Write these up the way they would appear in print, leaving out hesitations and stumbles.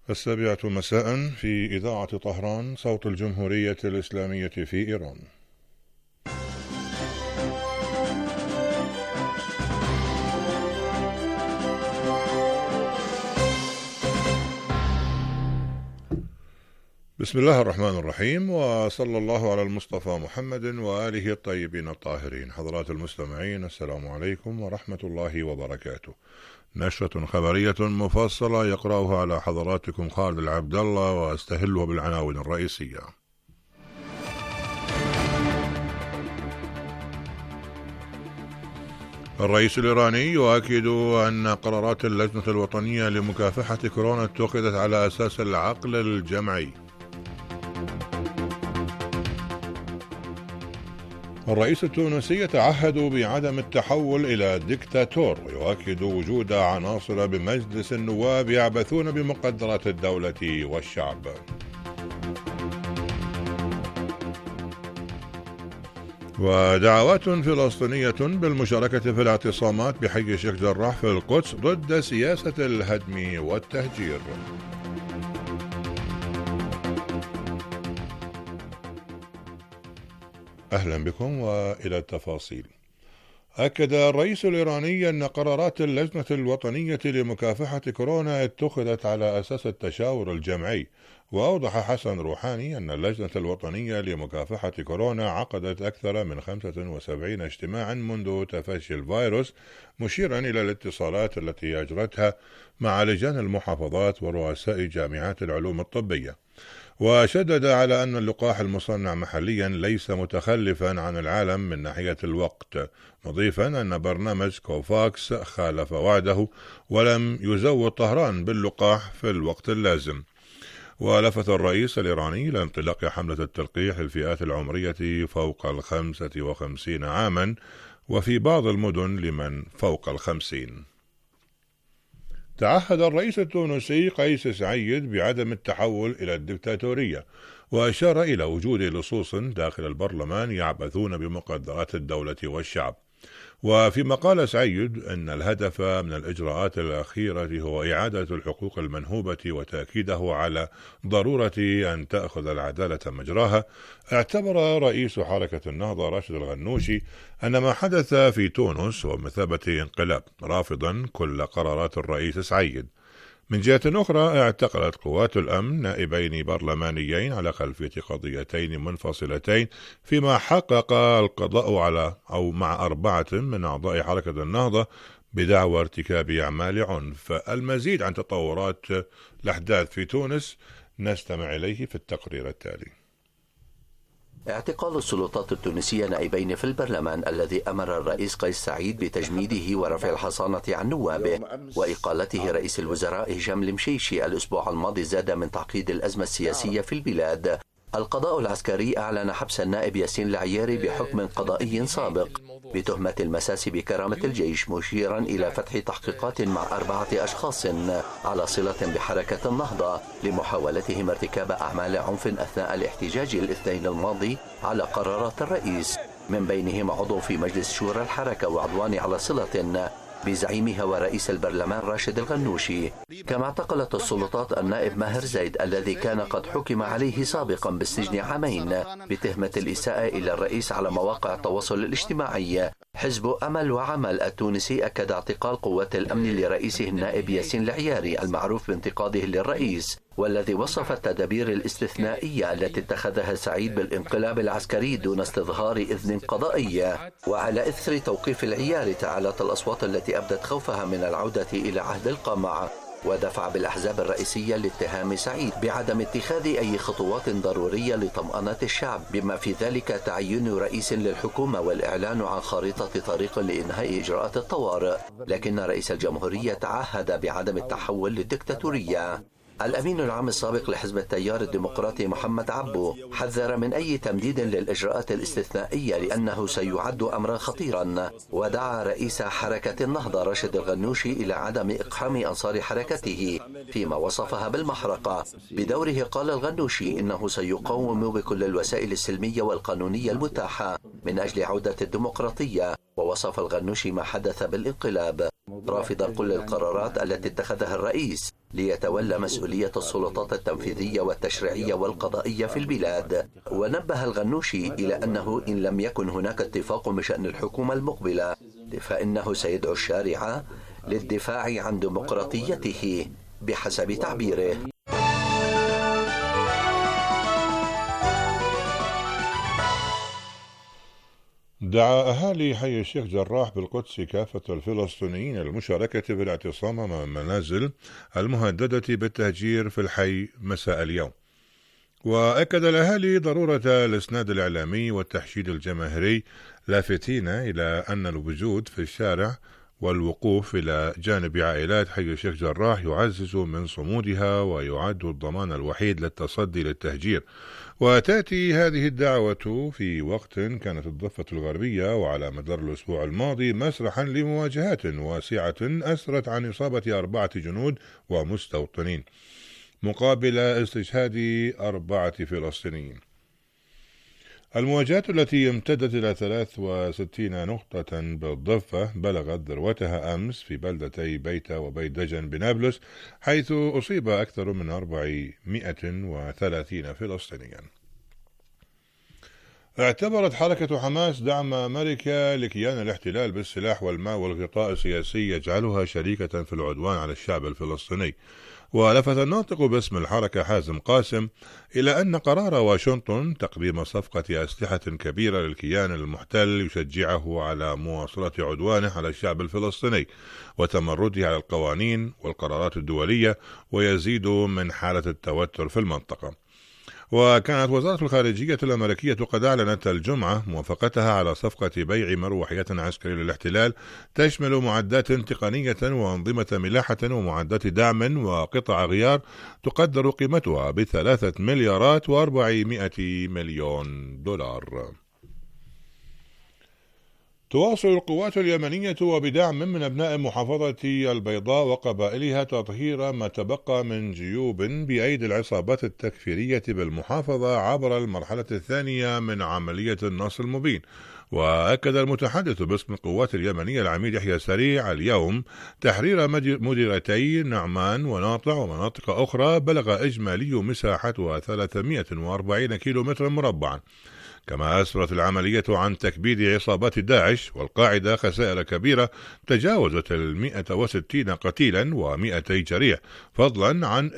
7 مساء في إذاعة طهران، صوت الجمهورية الإسلامية في إيران. بسم الله الرحمن الرحيم، وصلى الله على المصطفى محمد وآله الطيبين الطاهرين. حضرات المستمعين، السلام عليكم ورحمة الله وبركاته. نشرة خبرية مفصلة يقرأها على حضراتكم خالد العبد الله، وأستهلها بالعناوين الرئيسية. الرئيس الإيراني يؤكد أن قرارات اللجنة الوطنية لمكافحة كورونا اتخذت على أساس العقل الجمعي. الرئيس التونسي يتعهد بعدم التحول إلى ديكتاتور، ويؤكد وجود عناصر بمجلس النواب يعبثون بمقدرات الدولة والشعب. ودعوات فلسطينية بالمشاركة في الاعتصامات بحي الشيخ جراح في القدس ضد سياسة الهدم والتهجير. أهلا بكم وإلى التفاصيل. أكد الرئيس الإيراني أن قرارات اللجنة الوطنية لمكافحة كورونا اتخذت على أساس التشاور الجمعي. وأوضح حسن روحاني أن اللجنة الوطنية لمكافحة كورونا عقدت أكثر من 75 اجتماعا منذ تفشي الفيروس، مشيرا إلى الاتصالات التي أجرتها مع لجان المحافظات ورؤساء جامعات العلوم الطبية. وشدد على أن اللقاح المصنع محليا ليس متخلفا عن العالم من ناحية الوقت، مضيفا أن برنامج كوفاكس خالف وعده ولم يزود طهران باللقاح في الوقت اللازم. ولفت الرئيس الإيراني إلى انطلاق حملة التلقيح للفئات العمرية فوق 55 عاما، وفي بعض المدن لمن فوق 50. تعهد الرئيس التونسي قيس سعيد بعدم التحول إلى الدكتاتورية، وأشار إلى وجود لصوص داخل البرلمان يعبثون بمقدرات الدولة والشعب. وفيما قال سعيد أن الهدف من الإجراءات الأخيرة هو إعادة الحقوق المنهوبة وتأكيده على ضرورة أن تأخذ العدالة مجراها، اعتبر رئيس حركة النهضة راشد الغنوشي أن ما حدث في تونس هو بمثابة انقلاب، رافضا كل قرارات الرئيس سعيد. من جهة أخرى، اعتقلت قوات الأمن نائبين برلمانيين على خلفية قضيتين منفصلتين، فيما حقق القضاء على مع 4 من أعضاء حركة النهضة بدعوى ارتكاب أعمال عنف. المزيد عن تطورات الأحداث في تونس نستمع إليه في التقرير التالي. اعتقال السلطات التونسية نائبين في البرلمان الذي أمر الرئيس قيس سعيد بتجميده ورفع الحصانة عن نوابه، وإقالته رئيس الوزراء هشام المشيشي الأسبوع الماضي زاد من تعقيد الأزمة السياسية في البلاد. القضاء العسكري أعلن حبس النائب ياسين العياري بحكم قضائي سابق بتهمة المساس بكرامة الجيش، مشيرا إلى فتح تحقيقات مع 4 أشخاص على صلة بحركة النهضة لمحاولتهم ارتكاب أعمال عنف أثناء الاحتجاج الاثنين الماضي على قرارات الرئيس، من بينهم عضو في مجلس شورى الحركة وعضوان على صلة بزعيمها ورئيس البرلمان راشد الغنوشي. كما اعتقلت السلطات النائب ماهر زيد الذي كان قد حكم عليه سابقا بالسجن 2 عامين بتهمة الإساءة إلى الرئيس على مواقع التواصل الاجتماعي. حزب أمل وعمل التونسي أكد اعتقال قوات الأمن لرئيسه النائب ياسين العياري المعروف بانتقاده للرئيس، والذي وصف التدابير الاستثنائية التي اتخذها سعيد بالانقلاب العسكري دون استظهار إذن قضائية. وعلى إثر توقيف العياري تعالت الأصوات التي أبدت خوفها من العودة إلى عهد القمع، ودفع بالأحزاب الرئيسية لاتهام سعيد بعدم اتخاذ أي خطوات ضرورية لطمأنة الشعب، بما في ذلك تعيين رئيس للحكومة والإعلان عن خارطة طريق لإنهاء إجراءات الطوارئ. لكن رئيس الجمهورية تعهد بعدم التحول للدكتاتورية. الأمين العام السابق لحزب التيار الديمقراطي محمد عبو حذر من أي تمديد للإجراءات الاستثنائية لأنه سيعد أمرا خطيرا، ودعا رئيس حركة النهضة راشد الغنوشي إلى عدم إقحام أنصار حركته فيما وصفها بالمحرقة. بدوره قال الغنوشي إنه سيقاوم بكل الوسائل السلمية والقانونية المتاحة من أجل عودة الديمقراطية. ووصف الغنوشي ما حدث بالانقلاب رافضا كل القرارات التي اتخذها الرئيس، ليتولى مسؤولية السلطات التنفيذية والتشريعية والقضائية في البلاد. ونبه الغنوشي إلى أنه إن لم يكن هناك اتفاق بشأن الحكومة المقبلة فإنه سيدعو الشارع للدفاع عن ديمقراطيته بحسب تعبيره. دعا أهالي حي الشيخ جراح بالقدس كافة الفلسطينيين للمشاركة في الاعتصام أمام المنازل المهددة بالتهجير في الحي مساء اليوم. وأكد الأهالي ضرورة الإسناد الإعلامي والتحشيد الجماهيري، لافتين إلى أن الوجود في الشارع والوقوف إلى جانب عائلات حي الشيخ جراح يعزز من صمودها ويعد الضمان الوحيد للتصدي للتهجير. وتأتي هذه الدعوة في وقت كانت الضفة الغربية وعلى مدار الأسبوع الماضي مسرحا لمواجهات واسعة أسرت عن إصابة 4 جنود ومستوطنين مقابل استشهاد 4 فلسطينيين. المواجهات التي امتدت إلى 63 نقطة بالضفة بلغت ذروتها أمس في بلدتي بيتا وبيت دجن بنابلس، حيث أصيب أكثر من 430 فلسطينيا. اعتبرت حركة حماس دعم أمريكا لكيان الاحتلال بالسلاح والماء والغطاء السياسي يجعلها شريكة في العدوان على الشعب الفلسطيني. ولفت الناطق باسم الحركة حازم قاسم إلى أن قرار واشنطن تقديم صفقة أسلحة كبيرة للكيان المحتل يشجعه على مواصلة عدوانه على الشعب الفلسطيني وتمرده على القوانين والقرارات الدولية، ويزيد من حالة التوتر في المنطقة. وكانت وزارة الخارجية الأمريكية قد أعلنت الجمعة موافقتها على صفقة بيع مروحيات عسكرية للاحتلال تشمل معدات تقنية وأنظمة ملاحة ومعدات دعم وقطع غيار تقدر قيمتها ب3 مليارات و400 مليون دولار. تواصل القوات اليمنية وبدعم من أبناء محافظة البيضاء وقبائلها تطهير ما تبقى من جيوب بأيدي العصابات التكفيرية بالمحافظة عبر المرحلة الثانية من عملية النصر المبين. وأكد المتحدث باسم القوات اليمنية العميد يحيى سريع اليوم تحرير مديرتي نعمان وناطع ومناطق أخرى بلغ إجمالي مساحتها 340 كيلومتر مربعا. كما أسفرت العملية عن تكبيد عصابات داعش والقاعدة خسائر كبيرة تجاوزت 160 قتيلا و200 جريح، فضلا عن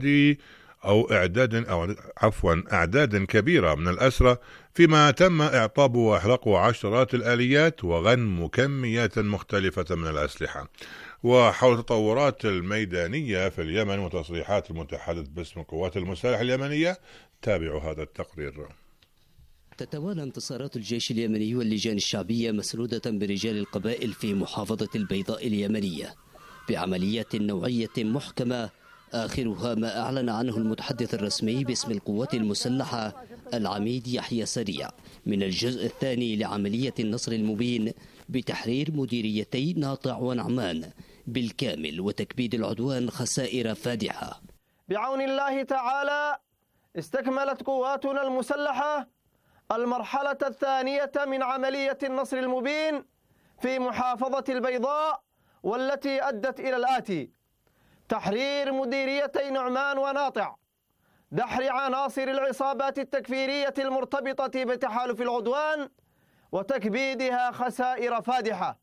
أعداد كبيرة من الأسرى، فيما تم إعطاب وإحراق عشرات الآليات وغنم كميات مختلفة من الأسلحة. وحول التطورات الميدانية في اليمن وتصريحات المتحدث باسم القوات المسلحة اليمنية، تابعوا هذا التقرير. تتوالى انتصارات الجيش اليمني واللجان الشعبية مسرودة برجال القبائل في محافظة البيضاء اليمنية بعمليات نوعية محكمة، آخرها ما أعلن عنه المتحدث الرسمي باسم القوات المسلحة العميد يحيى سريع من الجزء الثاني لعملية النصر المبين بتحرير مديريتي ناطع ونعمان بالكامل وتكبيد العدوان خسائر فادحة. بعون الله تعالى استكملت قواتنا المسلحة المرحلة الثانية من عملية النصر المبين في محافظة البيضاء، والتي أدت إلى الآتي: تحرير مديريتي نعمان وناطع، دحر عناصر العصابات التكفيرية المرتبطة بتحالف العدوان، وتكبيدها خسائر فادحة.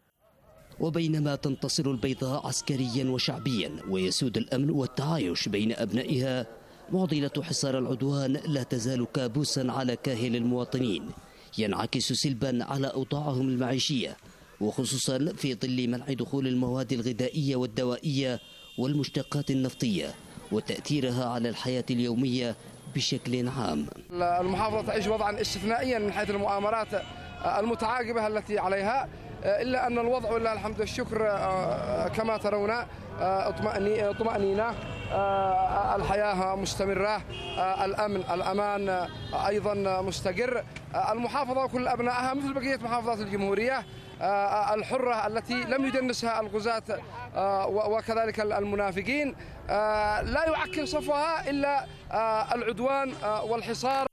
وبينما تنتصر البيضاء عسكريا وشعبيا ويسود الأمن والتعايش بين أبنائها، معضلة حصار العدوان لا تزال كابوسا على كاهل المواطنين، ينعكس سلبا على أوضاعهم المعيشية، وخصوصا في ظل منع دخول المواد الغذائية والدوائية والمشتقات النفطية وتأثيرها على الحياة اليومية بشكل عام. المحافظة تعيش وضعا استثنائيا من حيث المؤامرات المتعاقبة التي عليها، إلا أن الوضع ولله الحمد والشكر كما ترون طمأنينة، الحياة مستمرة، الأمن الأمان أيضا مستقر. المحافظة وكل أبنائها مثل بقية محافظات الجمهورية الحرة التي لم يدنسها الغزاة وكذلك المنافقين، لا يعكر صفوها إلا العدوان والحصار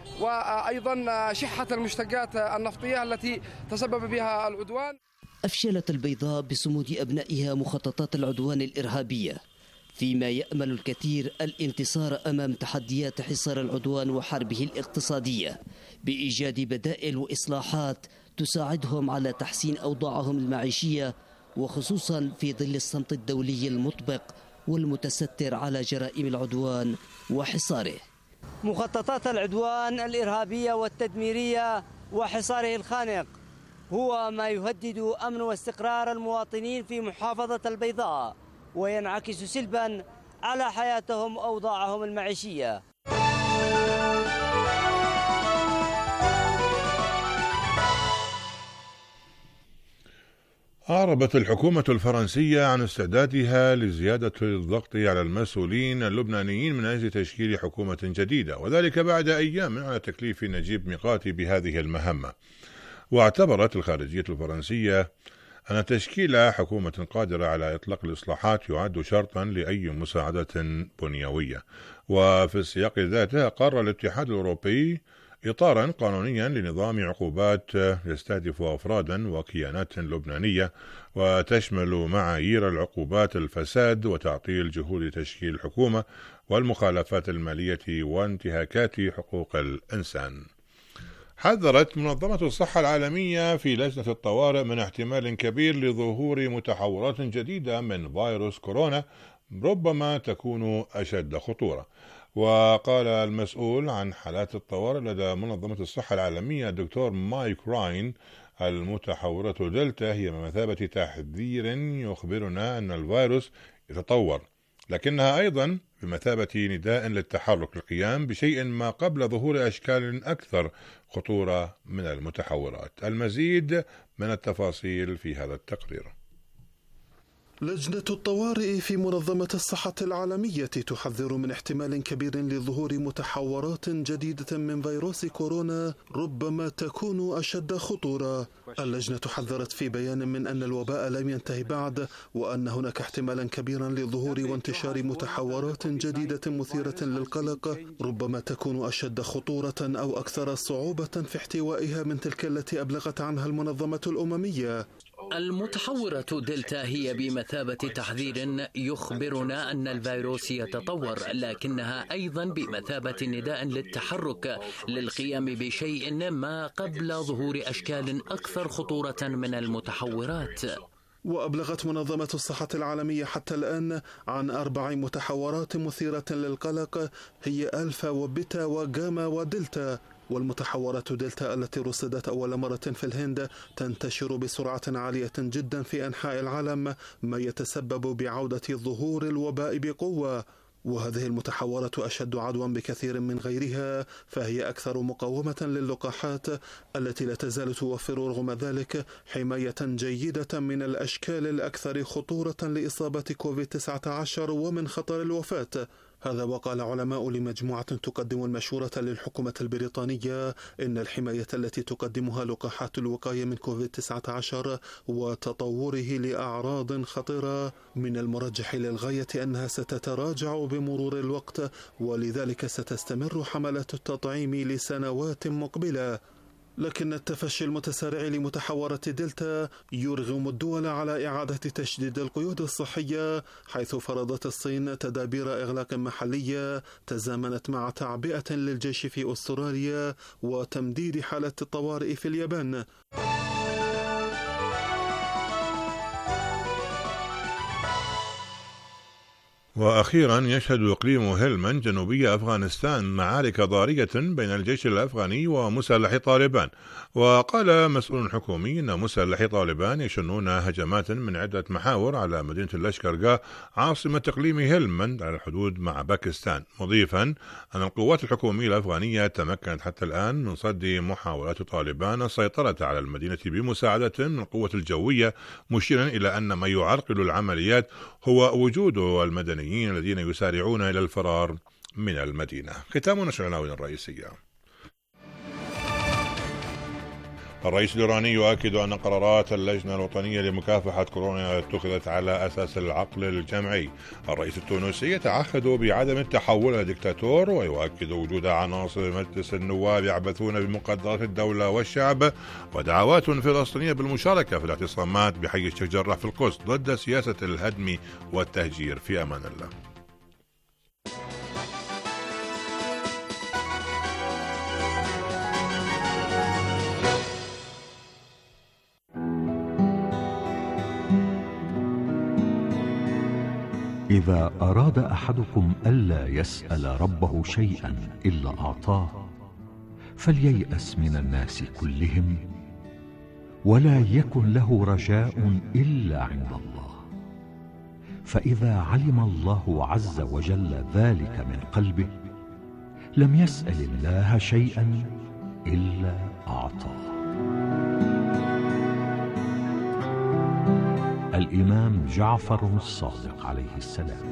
وأيضا شحة المشتقات النفطية التي تسبب بها العدوان. أفشلت البيضاء بصمود أبنائها مخططات العدوان الإرهابية، فيما يأمل الكثير الانتصار أمام تحديات حصار العدوان وحربه الاقتصادية بإيجاد بدائل وإصلاحات تساعدهم على تحسين أوضاعهم المعيشية، وخصوصا في ظل الصمت الدولي المطبق والمتستر على جرائم العدوان وحصاره. مخططات العدوان الإرهابية والتدميرية وحصاره الخانق هو ما يهدد أمن واستقرار المواطنين في محافظة البيضاء، وينعكس سلبا على حياتهم وأوضاعهم المعيشية. أعربت الحكومة الفرنسية عن استعدادها لزيادة الضغط على المسؤولين اللبنانيين من أجل تشكيل حكومة جديدة، وذلك بعد أيام على تكليف نجيب ميقاتي بهذه المهمة. واعتبرت الخارجية الفرنسية أن تشكيل حكومة قادرة على إطلاق الإصلاحات يعد شرطا لأي مساعدة بنيوية. وفي السياق ذاته قرر الاتحاد الأوروبي إطارا قانونيا لنظام عقوبات يستهدف أفرادا وكيانات لبنانية، وتشمل معايير العقوبات الفساد وتعطيل جهود تشكيل الحكومة والمخالفات المالية وانتهاكات حقوق الإنسان. حذرت منظمة الصحة العالمية في لجنة الطوارئ من احتمال كبير لظهور متحورات جديدة من فيروس كورونا ربما تكون أشد خطورة. وقال المسؤول عن حالات الطوارئ لدى منظمة الصحة العالمية الدكتور مايك راين: المتحورة دلتا هي بمثابة تحذير يخبرنا أن الفيروس يتطور، لكنها أيضا بمثابة نداء للتحرك للقيام بشيء ما قبل ظهور أشكال أكثر خطورة من المتحورات. المزيد من التفاصيل في هذا التقرير. لجنة الطوارئ في منظمة الصحة العالمية تحذر من احتمال كبير لظهور متحورات جديدة من فيروس كورونا ربما تكون أشد خطورة. اللجنة حذرت في بيان من أن الوباء لم ينتهي بعد، وأن هناك احتمالا كبيرا لظهور وانتشار متحورات جديدة مثيرة للقلق ربما تكون أشد خطورة أو أكثر صعوبة في احتوائها من تلك التي أبلغت عنها المنظمة الأممية. المتحورة دلتا هي بمثابة تحذير يخبرنا أن الفيروس يتطور، لكنها أيضا بمثابة نداء للتحرك للقيام بشيء ما قبل ظهور أشكال أكثر خطورة من المتحورات. وأبلغت منظمة الصحة العالمية حتى الآن عن 4 متحورات مثيرة للقلق هي ألفا وبيتا وجاما ودلتا. والمتحورات دلتا التي رصدت أول مرة في الهند تنتشر بسرعة عالية جدا في أنحاء العالم، ما يتسبب بعودة ظهور الوباء بقوة. وهذه المتحورات أشد عدوى بكثير من غيرها، فهي أكثر مقاومة للقاحات التي لا تزال توفر رغم ذلك حماية جيدة من الأشكال الأكثر خطورة لإصابة كوفيد-19 ومن خطر الوفاة. هذا وقال علماء لمجموعة تقدم المشورة للحكومة البريطانية إن الحماية التي تقدمها لقاحات الوقاية من كوفيد-19 وتطوره لأعراض خطيرة من المرجح للغاية أنها ستتراجع بمرور الوقت، ولذلك ستستمر حملات التطعيم لسنوات مقبلة. لكن التفشي المتسارع لمتحورة دلتا يرغم الدول على إعادة تشديد القيود الصحية، حيث فرضت الصين تدابير إغلاق محلية تزامنت مع تعبئة للجيش في أستراليا وتمديد حالة الطوارئ في اليابان. وأخيرا يشهد إقليم هلمند جنوبي أفغانستان معارك ضارية بين الجيش الأفغاني ومسلحي طالبان. وقال مسؤول حكومي أن مسلحي طالبان يشنون هجمات من عدة محاور على مدينة اللشكرغاه عاصمة إقليم هلمند على الحدود مع باكستان، مضيفا أن القوات الحكومية الأفغانية تمكنت حتى الآن من صد محاولات طالبان السيطرة على المدينة بمساعدة من القوة الجوية، مشيرا إلى أن ما يعرقل العمليات هو وجود المدنيين الذين يسارعون إلى الفرار من المدينة. ختام نشر العناوين الرئيسية. الرئيس الإيراني يؤكد أن قرارات اللجنة الوطنية لمكافحة كورونا اتخذت على أساس العقل الجمعي. الرئيس التونسي يتعهد بعدم التحول إلى دكتاتور، ويؤكد وجود عناصر مجلس النواب يعبثون بمقدرات الدولة والشعب، ودعوات فلسطينية بالمشاركة في الاعتصامات بحي الشيخ جراح في القدس ضد سياسة الهدم والتهجير. في أمان الله. إذا أراد أحدكم ألا يسأل ربه شيئا إلا أعطاه فلييأس من الناس كلهم، ولا يكن له رجاء إلا عند الله. فإذا علم الله عز وجل ذلك من قلبه لم يسأل الله شيئا إلا أعطاه. الإمام جعفر الصادق عليه السلام.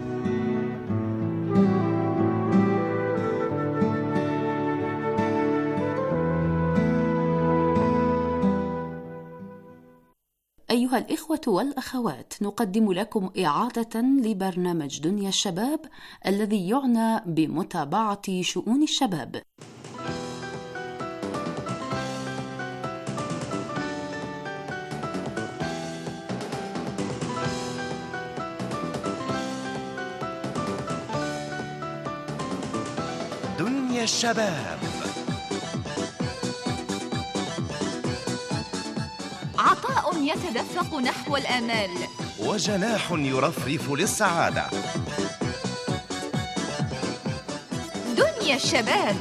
أيها الإخوة والأخوات، نقدم لكم إعادة لبرنامج دنيا الشباب الذي يعنى بمتابعة شؤون الشباب. دنيا الشباب. عطاء يتدفق نحو الآمال، وجناح يرفرف للسعادة. دنيا الشباب.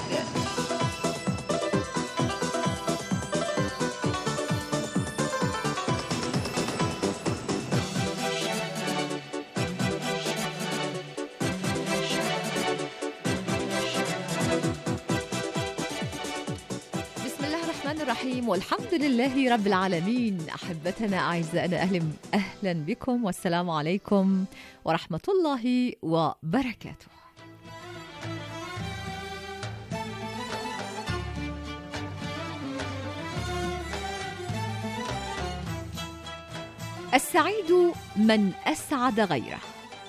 الرحيم، والحمد لله رب العالمين. أحبتنا أعزائنا، أهلا بكم، والسلام عليكم ورحمة الله وبركاته. السعيد من أسعد غيره،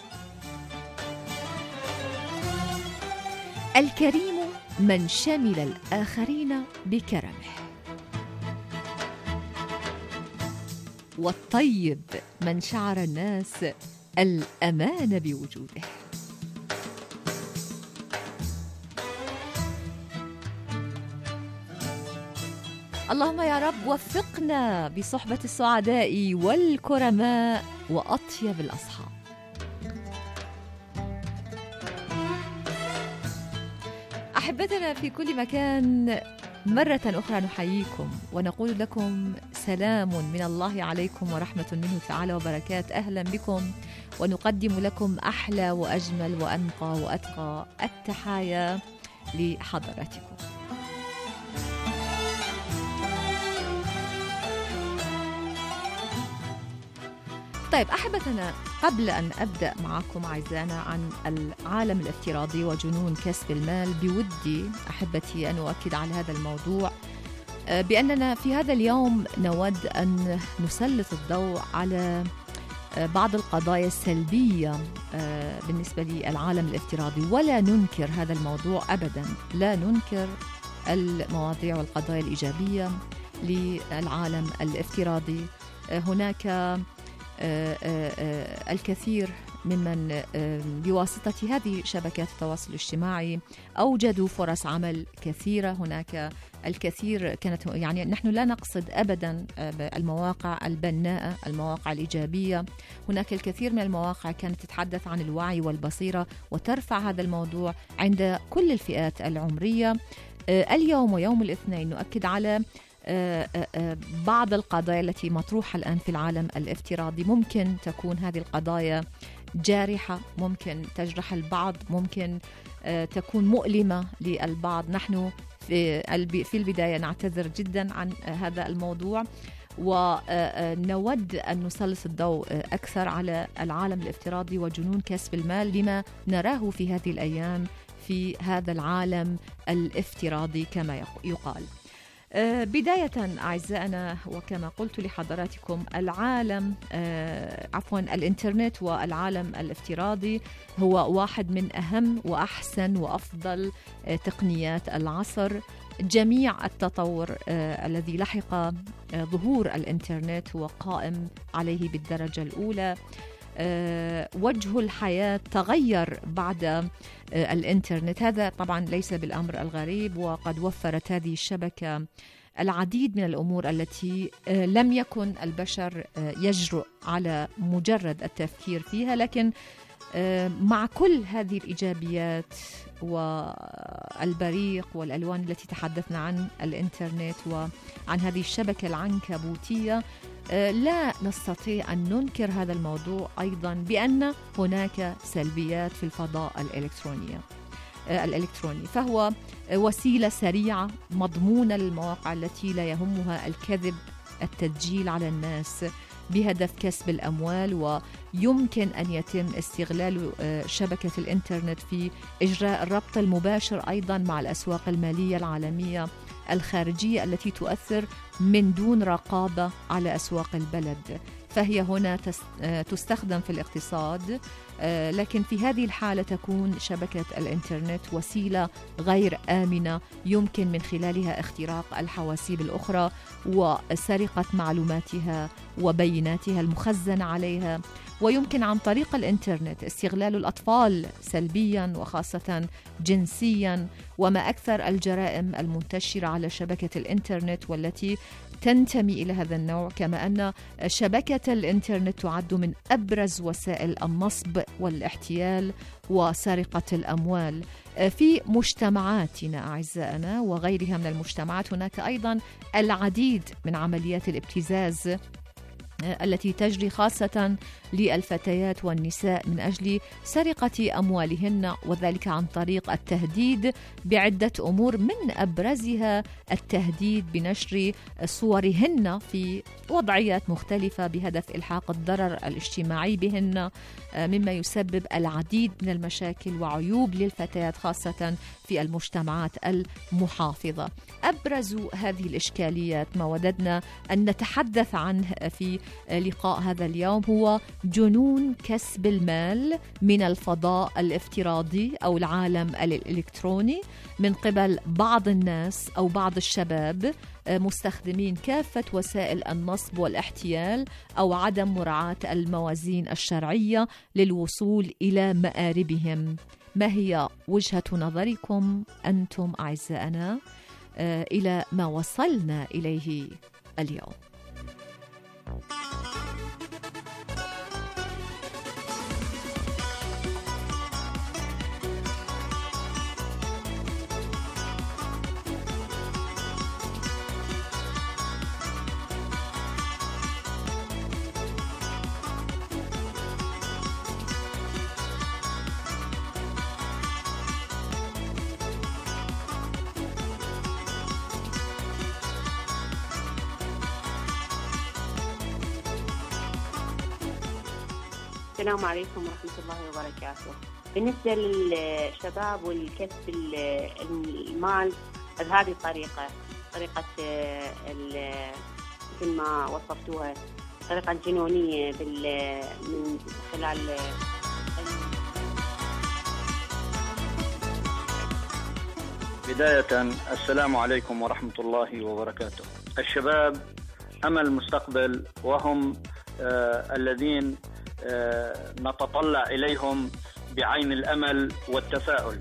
الكريم من شمل الآخرين بكرمه، والطيب من شعر الناس الأمان بوجوده. اللهم يا رب وفقنا بصحبة السعداء والكرماء وأطيب الأصحاب. أحبتنا في كل مكان، مرة أخرى نحييكم ونقول لكم سلام من الله عليكم ورحمة منه تعالى وبركات. أهلا بكم، ونقدم لكم أحلى وأجمل وأنقى وأتقى التحايا لحضراتكم. طيب أحبتنا، قبل أن أبدأ معكم أعزائنا عن العالم الافتراضي وجنون كسب المال، بودي أحبتي أن أؤكد على هذا الموضوع بأننا في هذا اليوم نود أن نسلط الضوء على بعض القضايا السلبية بالنسبة للعالم الافتراضي، ولا ننكر هذا الموضوع أبدا، لا ننكر المواضيع والقضايا الإيجابية للعالم الافتراضي. هناك الكثير ممن بواسطة هذه شبكات التواصل الاجتماعي أوجدوا فرص عمل كثيرة. هناك الكثير كانت، يعني نحن لا نقصد أبدا المواقع البناءة، المواقع الإيجابية. هناك الكثير من المواقع كانت تتحدث عن الوعي والبصيرة وترفع هذا الموضوع عند كل الفئات العمرية. اليوم ويوم الاثنين نؤكد على بعض القضايا التي مطروحة الآن في العالم الافتراضي. ممكن تكون هذه القضايا جارحة، ممكن تجرح البعض، ممكن تكون مؤلمة للبعض. نحن في البداية نعتذر جدا عن هذا الموضوع، ونود أن نسلط الضوء أكثر على العالم الافتراضي وجنون كسب المال لما نراه في هذه الأيام في هذا العالم الافتراضي كما يقال. بداية أعزائنا، وكما قلت لحضراتكم الإنترنت والعالم الافتراضي هو واحد من أهم وأحسن وأفضل تقنيات العصر. جميع التطور الذي لحق ظهور الإنترنت هو قائم عليه بالدرجة الأولى. وجه الحياة تغير بعد الإنترنت، هذا طبعا ليس بالأمر الغريب، وقد وفرت هذه الشبكة العديد من الأمور التي لم يكن البشر يجرؤ على مجرد التفكير فيها. لكن مع كل هذه الإيجابيات والبريق والألوان التي تحدثنا عن الإنترنت وعن هذه الشبكة العنكبوتية، لا نستطيع أن ننكر هذا الموضوع أيضا بأن هناك سلبيات في الفضاء الإلكتروني. فهو وسيلة سريعة مضمونة للمواقع التي لا يهمها الكذب، التسجيل على الناس بهدف كسب الأموال، ويمكن أن يتم استغلال شبكة الإنترنت في إجراء الربط المباشر أيضا مع الأسواق المالية العالمية الخارجية التي تؤثر من دون رقابة على أسواق البلد. فهي هنا تستخدم في الاقتصاد، لكن في هذه الحالة تكون شبكة الإنترنت وسيلة غير آمنة يمكن من خلالها اختراق الحواسيب الأخرى وسرقة معلوماتها وبياناتها المخزنة عليها. ويمكن عن طريق الإنترنت استغلال الأطفال سلبيا وخاصة جنسيا، وما أكثر الجرائم المنتشرة على شبكة الإنترنت والتي تنتمي إلى هذا النوع. كما أن شبكة الإنترنت تعد من أبرز وسائل النصب والاحتيال وسرقة الأموال في مجتمعاتنا أعزائنا وغيرها من المجتمعات. هناك أيضا العديد من عمليات الابتزاز التي تجري خاصة للفتيات والنساء من أجل سرقة أموالهن، وذلك عن طريق التهديد بعدة أمور، من أبرزها التهديد بنشر صورهن في وضعيات مختلفة بهدف إلحاق الضرر الاجتماعي بهن، مما يسبب العديد من المشاكل وعيوب للفتيات خاصة في المجتمعات المحافظة. أبرز هذه الإشكاليات ما وددنا أن نتحدث عنه في لقاء هذا اليوم هو جنون كسب المال من الفضاء الافتراضي أو العالم الإلكتروني من قبل بعض الناس أو بعض الشباب مستخدمين كافة وسائل النصب والاحتيال أو عدم مراعاة الموازين الشرعية للوصول إلى مآربهم. ما هي وجهة نظركم أنتم أعزائنا إلى ما وصلنا إليه اليوم؟ السلام عليكم ورحمة الله وبركاته. بالنسبة للشباب والكسب المال بهذه الطريقة، طريقة مثل ما وصفتوها، الطريقة الجنونية من خلال بداية السلام عليكم ورحمة الله وبركاته. الشباب أمل المستقبل، وهم الذين نتطلع إليهم بعين الأمل والتفاؤل.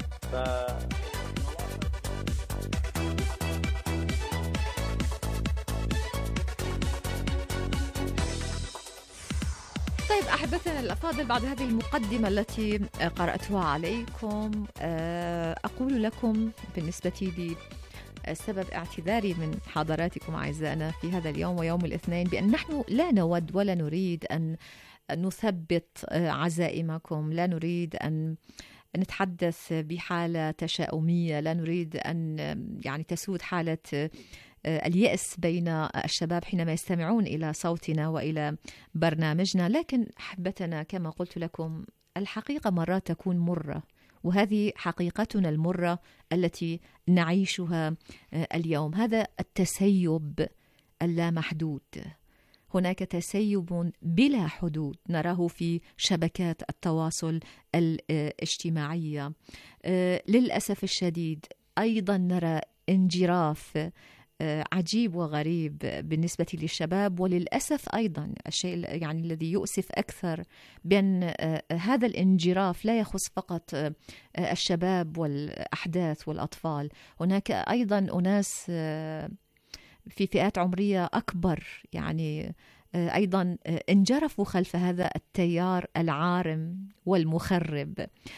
طيب أحبتنا الأفاضل، بعد هذه المقدمة التي قرأتها عليكم أقول لكم بالنسبة لي سبب اعتذاري من حضراتكم أعزائنا في هذا اليوم ويوم الاثنين بأن نحن لا نود ولا نريد أن نثبت عزائمكم، لا نريد أن نتحدث بحالة تشاؤمية، لا نريد أن تسود حالة اليأس بين الشباب حينما يستمعون إلى صوتنا وإلى برنامجنا. لكن أحبتنا كما قلت لكم الحقيقة مرات تكون مرة وهذه حقيقتنا المرة التي نعيشها اليوم. هذا التسيب اللامحدود، هناك تسيب بلا حدود نراه في شبكات التواصل الاجتماعية. للأسف الشديد أيضا نرى انجراف عجيب وغريب بالنسبة للشباب، وللأسف أيضا الشيء يعني الذي يؤسف أكثر بأن هذا الانجراف لا يخص فقط الشباب والأحداث والأطفال، هناك أيضا أناس في فئات عمرية أكبر يعني أيضا انجرفوا خلف هذا التيار العارم والمخرب.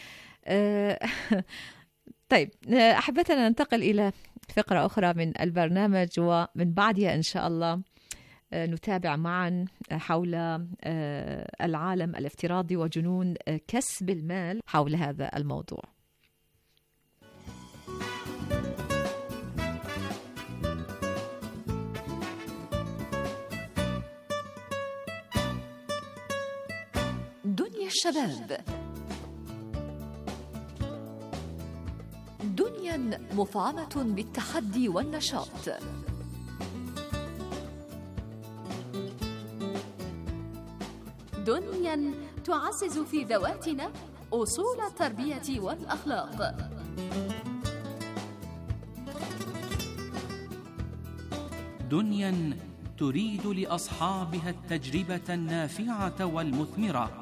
طيب أحبتنا ننتقل إلى فقرة أخرى من البرنامج، ومن بعدها إن شاء الله نتابع معا حول العالم الافتراضي وجنون كسب المال حول هذا الموضوع. دنيا الشباب، دنيا مفعمة بالتحدي والنشاط. دنيا تعزز في ذواتنا أصول التربية والأخلاق. دنيا تريد لأصحابها التجربة النافعة والمثمرة.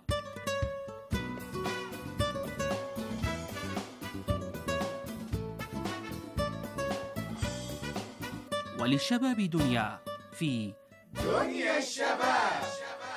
وللشباب دنيا في دنيا الشباب.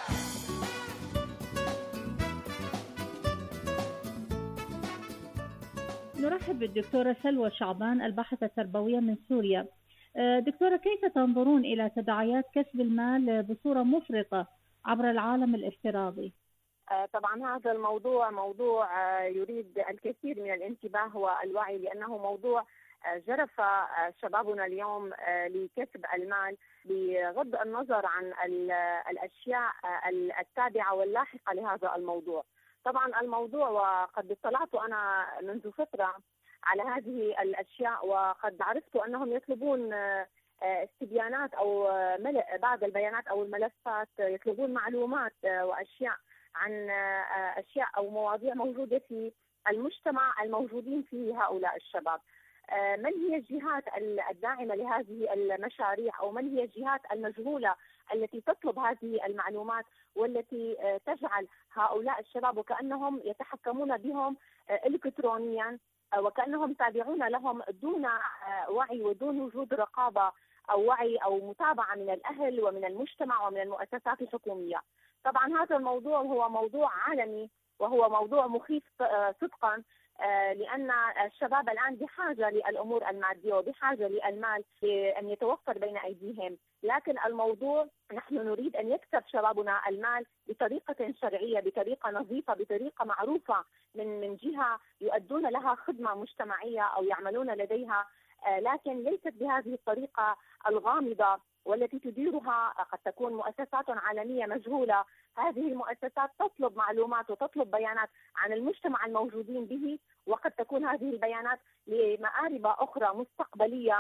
نرحب بالدكتورة سلوى شعبان الباحثة التربوية من سوريا. دكتورة، كيف تنظرون إلى تداعيات كسب المال بصورة مفرطة عبر العالم الافتراضي؟ طبعا هذا الموضوع موضوع يريد الكثير من الانتباه والوعي، لأنه موضوع جرف شبابنا اليوم لكسب المال بغض النظر عن الأشياء التابعة واللاحقة لهذا الموضوع. طبعا الموضوع، وقد اطلعت أنا منذ فترة على هذه الأشياء، وقد عرفت أنهم يطلبون استبيانات أو ملء بعض البيانات أو الملفات، يطلبون معلومات وأشياء عن أشياء أو مواضيع موجودة في المجتمع الموجودين فيه هؤلاء الشباب. من هي الجهات الداعمة لهذه المشاريع، أو من هي الجهات المجهولة التي تطلب هذه المعلومات والتي تجعل هؤلاء الشباب وكأنهم يتحكمون بهم إلكترونيا، وكأنهم تابعون لهم دون وعي ودون وجود رقابة أو وعي أو متابعة من الأهل ومن المجتمع ومن المؤسسات الحكومية. طبعا هذا الموضوع هو موضوع عالمي، وهو موضوع مخيف صدقا، لأن الشباب الآن بحاجة للأمور المادية وبحاجة للمال أن يتوفر بين أيديهم، لكن الموضوع نحن نريد أن يكسب شبابنا المال بطريقة شرعية، بطريقة نظيفة، بطريقة معروفة من جهة يؤدون لها خدمة مجتمعية أو يعملون لديها، لكن ليست بهذه الطريقة الغامضة والتي تديرها قد تكون مؤسسات عالمية مجهولة. هذه المؤسسات تطلب معلومات وتطلب بيانات عن المجتمع الموجودين به، وقد تكون هذه البيانات لمآرب أخرى مستقبلية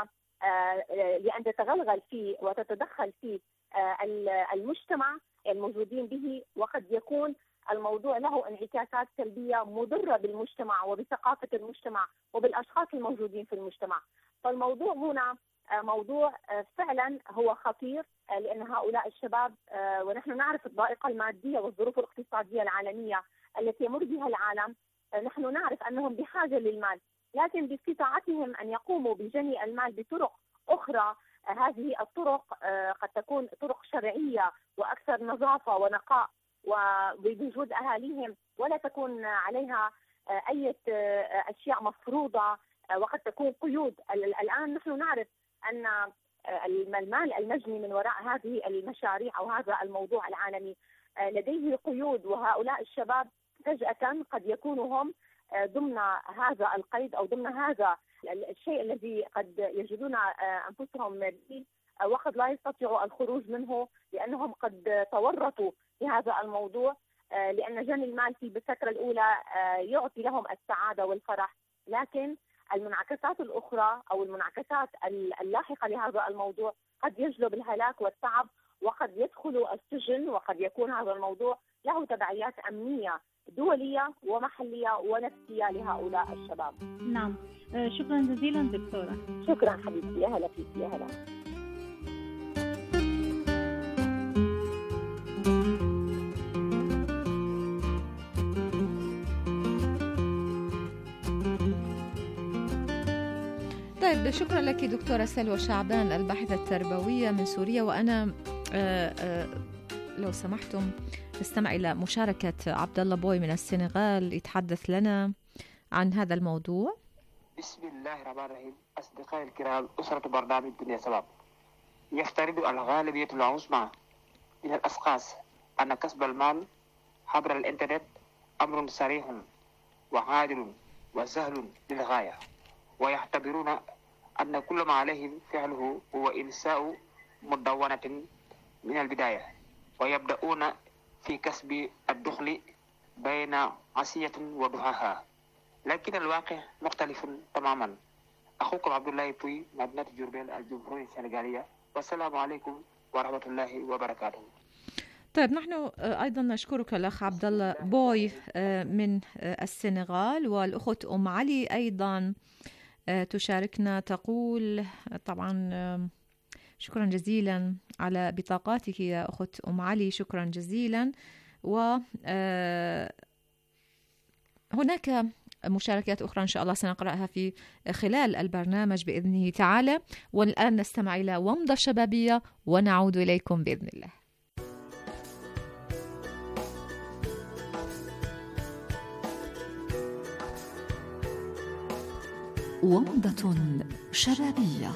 لأن تتغلغل فيه وتتدخل في المجتمع الموجودين به، وقد يكون الموضوع له انعكاسات سلبية مضرة بالمجتمع وبثقافة المجتمع وبالأشخاص الموجودين في المجتمع. فالموضوع هنا موضوع فعلا هو خطير، لأن هؤلاء الشباب، ونحن نعرف الضائقة المادية والظروف الاقتصادية العالمية التي يمر بها العالم، نحن نعرف أنهم بحاجة للمال، لكن باستطاعتهم أن يقوموا بجني المال بطرق أخرى. هذه الطرق قد تكون طرق شرعية وأكثر نظافة ونقاء وبوجود أهاليهم، ولا تكون عليها أي أشياء مفروضة، وقد تكون قيود. الآن نحن نعرف أن المال المجني من وراء هذه المشاريع أو هذا الموضوع العالمي لديه قيود، وهؤلاء الشباب فجأة قد يكونوا هم ضمن هذا القيد أو ضمن هذا الشيء الذي قد يجدون أنفسهم به، وقد لا يستطيعوا الخروج منه لأنهم قد تورطوا في هذا الموضوع. لأن جني المال في بالفترة الأولى يعطي لهم السعادة والفرح، لكن المنعكسات الأخرى أو المنعكسات اللاحقة لهذا الموضوع قد يجلب الهلاك والتعب، وقد يدخلوا السجن، وقد يكون هذا الموضوع له تبعيات أمنية دولية ومحلية ونفسية لهؤلاء الشباب. نعم، شكرا جزيلا دكتورة. شكرا حبيبتي، يا هلا فيك، يا هلا. طيب، شكرا لك دكتورة سلوى شعبان الباحثة التربوية من سوريا. وأنا لو سمحتم نستمع إلى مشاركة عبد الله بوي من السنغال يتحدث لنا عن هذا الموضوع. بسم الله الرحمن الرحيم. أصدقائي الكرام، أسرة برنامج دنيا سبب، يفترض الغالبية العظمى من الأشخاص أن كسب المال عبر الإنترنت أمر صريح وعادل وسهل للغاية، ويعتبرون أن كل ما عليهم فعله هو إنشاء مدونة من البداية، ويبدأون في كسب الدخل بين عشية وضحاها. لكن الواقع مختلف تماما. أخوكم عبد الله بوي، مدينة جربيل، الجمهورية السنغالية، والسلام عليكم ورحمة الله وبركاته. طيب، نحن أيضا نشكرك الأخ عبد الله بوي من السنغال، والأخت أم علي أيضا تشاركنا تقول طبعا شكرا جزيلا على بطاقاتك يا أخت أم علي، شكرا جزيلا. وهناك مشاركات أخرى إن شاء الله سنقرأها في خلال البرنامج بإذنه تعالى. والآن نستمع إلى ومضة شبابية ونعود إليكم بإذن الله. ومضة شبابية.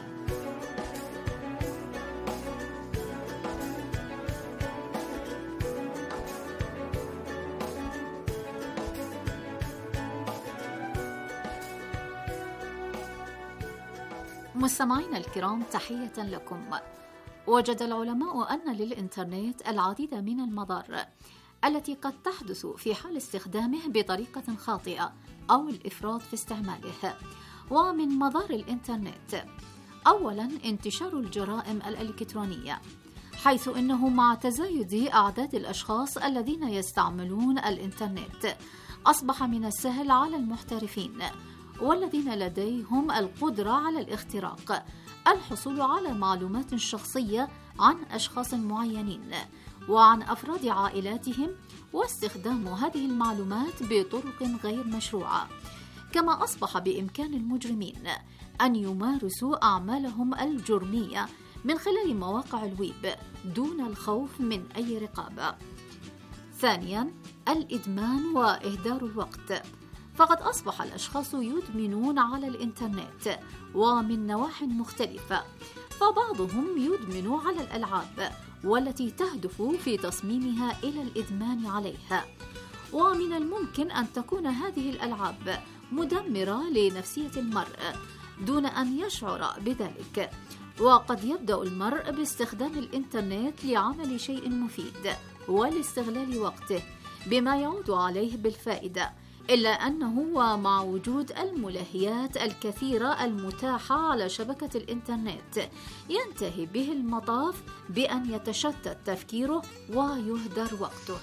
مستمعينا الكرام، تحية لكم. وجد العلماء أن للإنترنت العديد من المضار التي قد تحدث في حال استخدامه بطريقة خاطئة أو الإفراط في استعماله. ومن مضار الإنترنت أولاً انتشار الجرائم الإلكترونية، حيث إنه مع تزايد أعداد الأشخاص الذين يستعملون الإنترنت أصبح من السهل على المحترفين والذين لديهم القدرة على الاختراق الحصول على معلومات شخصية عن أشخاص معينين وعن أفراد عائلاتهم، واستخدام هذه المعلومات بطرق غير مشروعة. كما أصبح بإمكان المجرمين أن يمارسوا أعمالهم الجرمية من خلال مواقع الويب دون الخوف من أي رقابة. ثانياً، الإدمان وإهدار الوقت، فقد أصبح الأشخاص يدمنون على الإنترنت ومن نواحٍ مختلفة، فبعضهم يدمن على الألعاب والتي تهدف في تصميمها إلى الإدمان عليها، ومن الممكن أن تكون هذه الألعاب مدمرة لنفسية المرء دون أن يشعر بذلك. وقد يبدأ المرء باستخدام الإنترنت لعمل شيء مفيد ولاستغلال وقته بما يعود عليه بالفائدة، إلا أنه ومع وجود الملهيات الكثيرة المتاحة على شبكة الإنترنت ينتهي به المطاف بأن يتشتت تفكيره ويهدر وقته.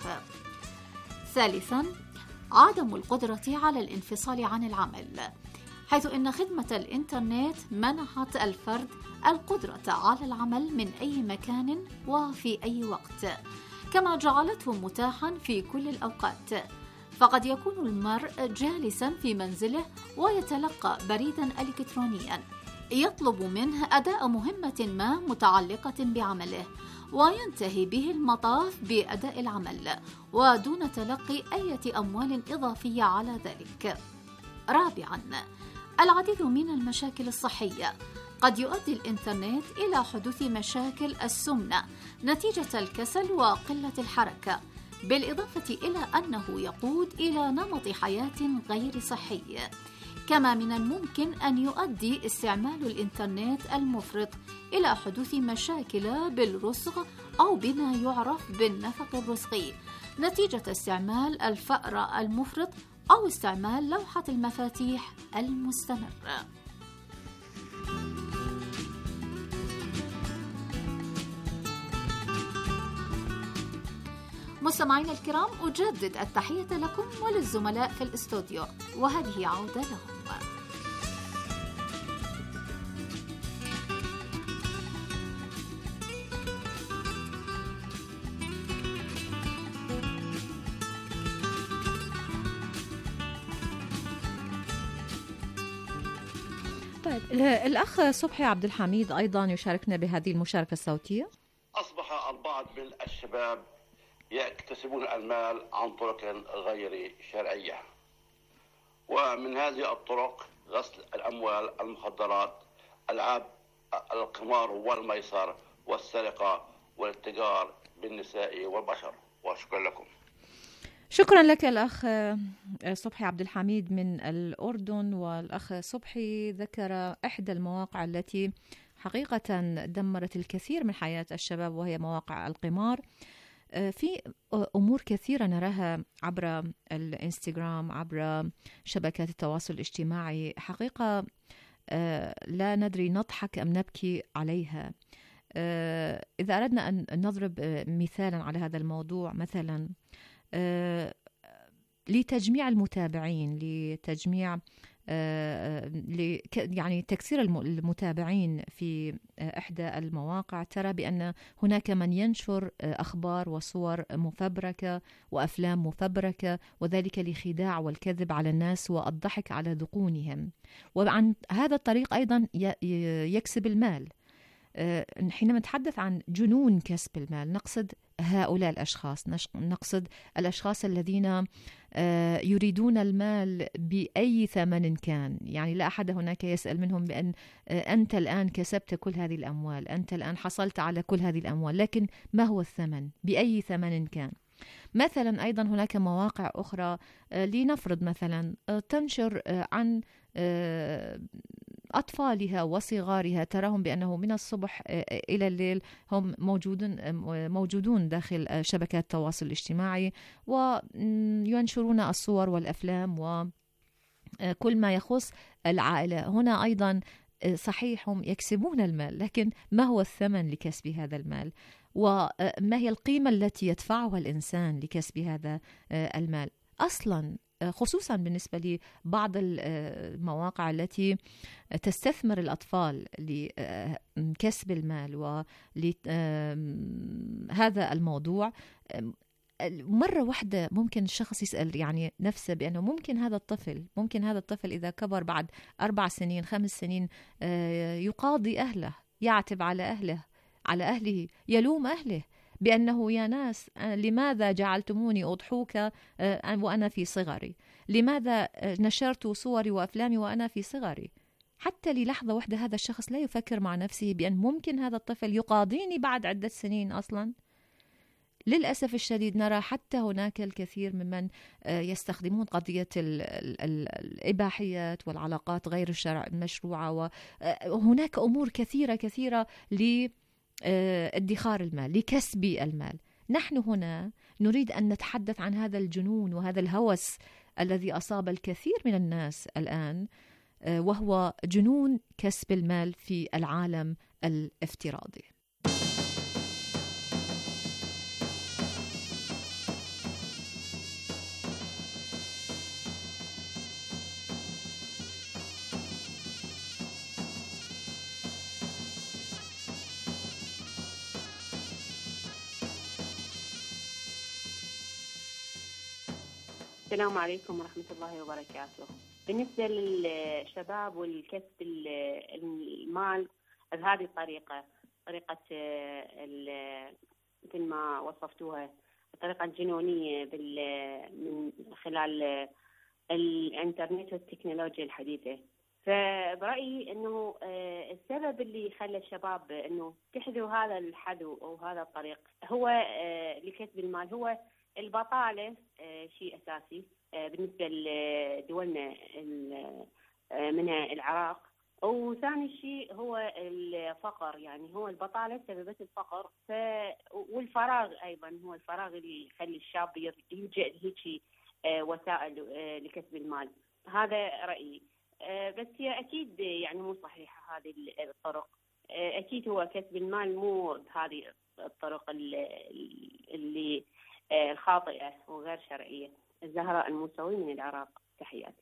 ثالثاً، عدم القدرة على الانفصال عن العمل، حيث إن خدمة الإنترنت منحت الفرد القدرة على العمل من أي مكان وفي أي وقت، كما جعلته متاحاً في كل الأوقات. فقد يكون المرء جالساً في منزله ويتلقى بريداً إلكترونياً يطلب منه أداء مهمة ما متعلقة بعمله، وينتهي به المطاف بأداء العمل ودون تلقي أي أموال إضافية على ذلك. رابعاً، العديد من المشاكل الصحية. قد يؤدي الإنترنت إلى حدوث مشاكل السمنة نتيجة الكسل وقلة الحركة، بالإضافة إلى أنه يقود إلى نمط حياة غير صحي. كما من الممكن أن يؤدي استعمال الإنترنت المفرط إلى حدوث مشاكل بالرسغ أو بما يعرف بالنفق الرسغي، نتيجة استعمال الفأر المفرط أو استعمال لوحة المفاتيح المستمر. مستمعينا الكرام، أجدد التحية لكم وللزملاء في الاستوديو، وهذه عودة لهم. طيب الأخ صبحي عبد الحميد أيضا يشاركنا بهذه المشاركة الصوتية. أصبح البعض من الشباب يكتسبون المال عن طرق غير شرعية، ومن هذه الطرق غسل الأموال، المخدرات، ألعاب القمار والميسر، والسرقة، والاتجار بالنساء والبشر. وشكرا لكم. شكرا لك الأخ صبحي عبد الحميد من الأردن. والأخ صبحي ذكر إحدى المواقع التي حقيقة دمرت الكثير من حياة الشباب، وهي مواقع القمار. في أمور كثيرة نراها عبر الإنستغرام، عبر شبكات التواصل الاجتماعي، حقيقة لا ندري نضحك أم نبكي عليها. إذا أردنا أن نضرب مثالا على هذا الموضوع، مثلا لتجميع المتابعين، لتجميع يعني تكثير المتابعين في إحدى المواقع، ترى بأن هناك من ينشر أخبار وصور مفبركة وأفلام مفبركة، وذلك لخداع والكذب على الناس والضحك على ذقونهم، وعن هذا الطريق أيضا يكسب المال. حينما نتحدث عن جنون كسب المال نقصد هؤلاء الأشخاص، نقصد الأشخاص الذين يريدون المال بأي ثمن كان. يعني لا أحد هناك يسأل منهم بأن أنت الآن كسبت كل هذه الأموال، أنت الآن حصلت على كل هذه الأموال، لكن ما هو الثمن؟ بأي ثمن كان. مثلا أيضا هناك مواقع أخرى، لنفرض مثلا تنشر عن أطفالها وصغارها، تراهم بأنه من الصبح إلى الليل هم موجودون داخل شبكات التواصل الاجتماعي، وينشرون الصور والأفلام وكل ما يخص العائلة. هنا أيضا صحيح هم يكسبون المال، لكن ما هو الثمن لكسب هذا المال؟ وما هي القيمة التي يدفعها الإنسان لكسب هذا المال أصلا؟ خصوصا بالنسبة لبعض المواقع التي تستثمر الأطفال لكسب المال ولهذا الموضوع. مرة واحدة ممكن الشخص يسأل يعني نفسه بأنه ممكن هذا الطفل إذا كبر بعد 4 سنين 5 سنين يقاضي أهله، يعتب على أهله، يلوم أهله بأنه يا ناس لماذا جعلتموني أضحوك وأنا في صغري؟ لماذا نشرت صوري وأفلامي وأنا في صغري؟ حتى للحظة واحدة هذا الشخص لا يفكر مع نفسه بأن ممكن هذا الطفل يقاضيني بعد عدة سنين أصلا. للأسف الشديد نرى حتى هناك الكثير ممن يستخدمون قضية الإباحيات والعلاقات غير المشروعة، وهناك أمور كثيرة لادخار المال، لكسب المال. نحن هنا نريد أن نتحدث عن هذا الجنون وهذا الهوس الذي أصاب الكثير من الناس الآن، وهو جنون كسب المال في العالم الافتراضي. السلام عليكم ورحمة الله وبركاته. بالنسبة للشباب والكسب المال بهذه الطريقة، طريقة مثل ما وصفتوها، الطريقة الجنونية من خلال الإنترنت والتكنولوجيا الحديثة، فبرأيي أنه السبب اللي خلى الشباب أنه اتخذوا هذا الحذو أو هذا الطريق هو لكسب المال، هو البطالة شيء أساسي بالنسبة لدولنا منها العراق وثاني شيء هو الفقر، يعني هو البطالة سببت الفقر، والفراغ أيضا هو الفراغ اللي يخلي الشاب يلجأ لهيك وسائل لكسب المال. هذا رأيي. بس هي أكيد يعني مو صحيحة هذه الطرق. أكيد هو كسب المال مو بهذه الطرق اللي الخاطئة وغير شرعية. الزهراء الموسوي من العراق، تحياتي.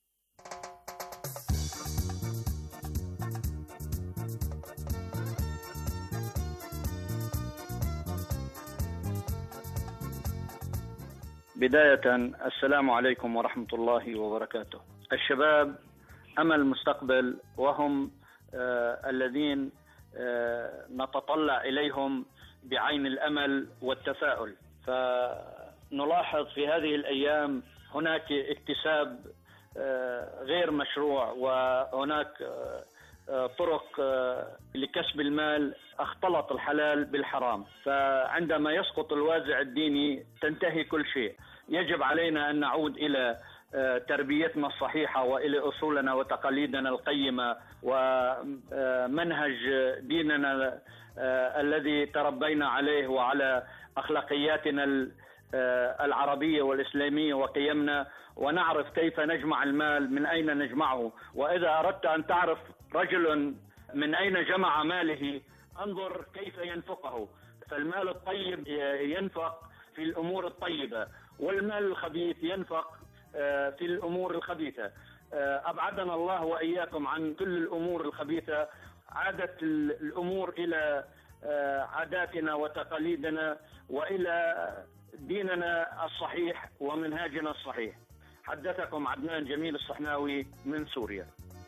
بداية السلام عليكم ورحمة الله وبركاته. الشباب أمل المستقبل، وهم الذين نتطلع إليهم بعين الأمل والتفاؤل. فنلاحظ في هذه الأيام هناك اكتساب غير مشروع، وهناك طرق لكسب المال اختلط الحلال بالحرام. فعندما يسقط الوازع الديني تنتهي كل شيء. يجب علينا أن نعود إلى تربيتنا الصحيحة وإلى أصولنا وتقاليدنا القيمة ومنهج ديننا الذي تربينا عليه، وعلى أخلاقياتنا العربية والإسلامية وقيمنا، ونعرف كيف نجمع المال، من أين نجمعه. وإذا أردت أن تعرف رجل من أين جمع ماله، انظر كيف ينفقه. فالمال الطيب ينفق في الأمور الطيبة، والمال الخبيث ينفق في الأمور الخبيثة. أبعدنا الله وإياكم عن كل الأمور الخبيثة. عادت الأمور إلى عاداتنا وتقاليدنا وإلى ديننا الصحيح ومنهاجنا الصحيح. حدثكم عدنان جميل الصحناوي من سوريا.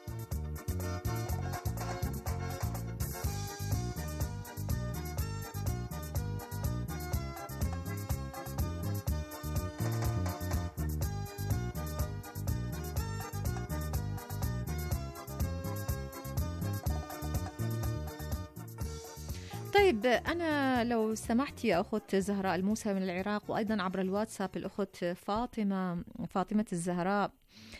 طيب، أنا لو سمحت يا أخت زهراء الموسى من العراق، وأيضا عبر الواتساب الأخت فاطمة الزهراء،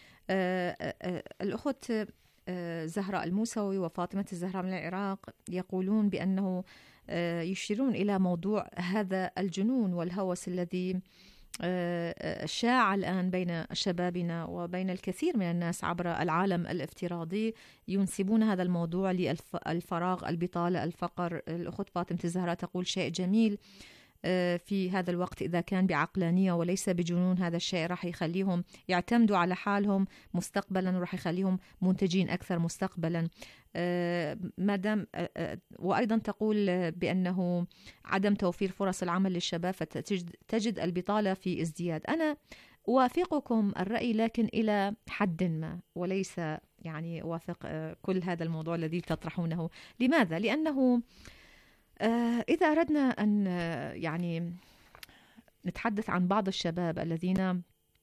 الأخت زهراء الموسوي وفاطمة الزهراء من العراق يقولون بأنه يشيرون إلى موضوع هذا الجنون والهوس الذي شاع الآن بين شبابنا وبين الكثير من الناس عبر العالم الافتراضي، ينسبون هذا الموضوع للفراغ، البطالة، الفقر. الأخت فاطمة الزهراء تقول شيء جميل في هذا الوقت إذا كان بعقلانية وليس بجنون، هذا الشيء راح يخليهم يعتمدوا على حالهم مستقبلا، وراح يخليهم منتجين أكثر مستقبلا. مادام وأيضا تقول بأنه عدم توفير فرص العمل للشباب فتجد البطالة في ازدياد. أنا أوافقكم الرأي، لكن إلى حد ما، وليس يعني أوافق كل هذا الموضوع الذي تطرحونه. لماذا؟ لأنه إذا أردنا أن يعني نتحدث عن بعض الشباب الذين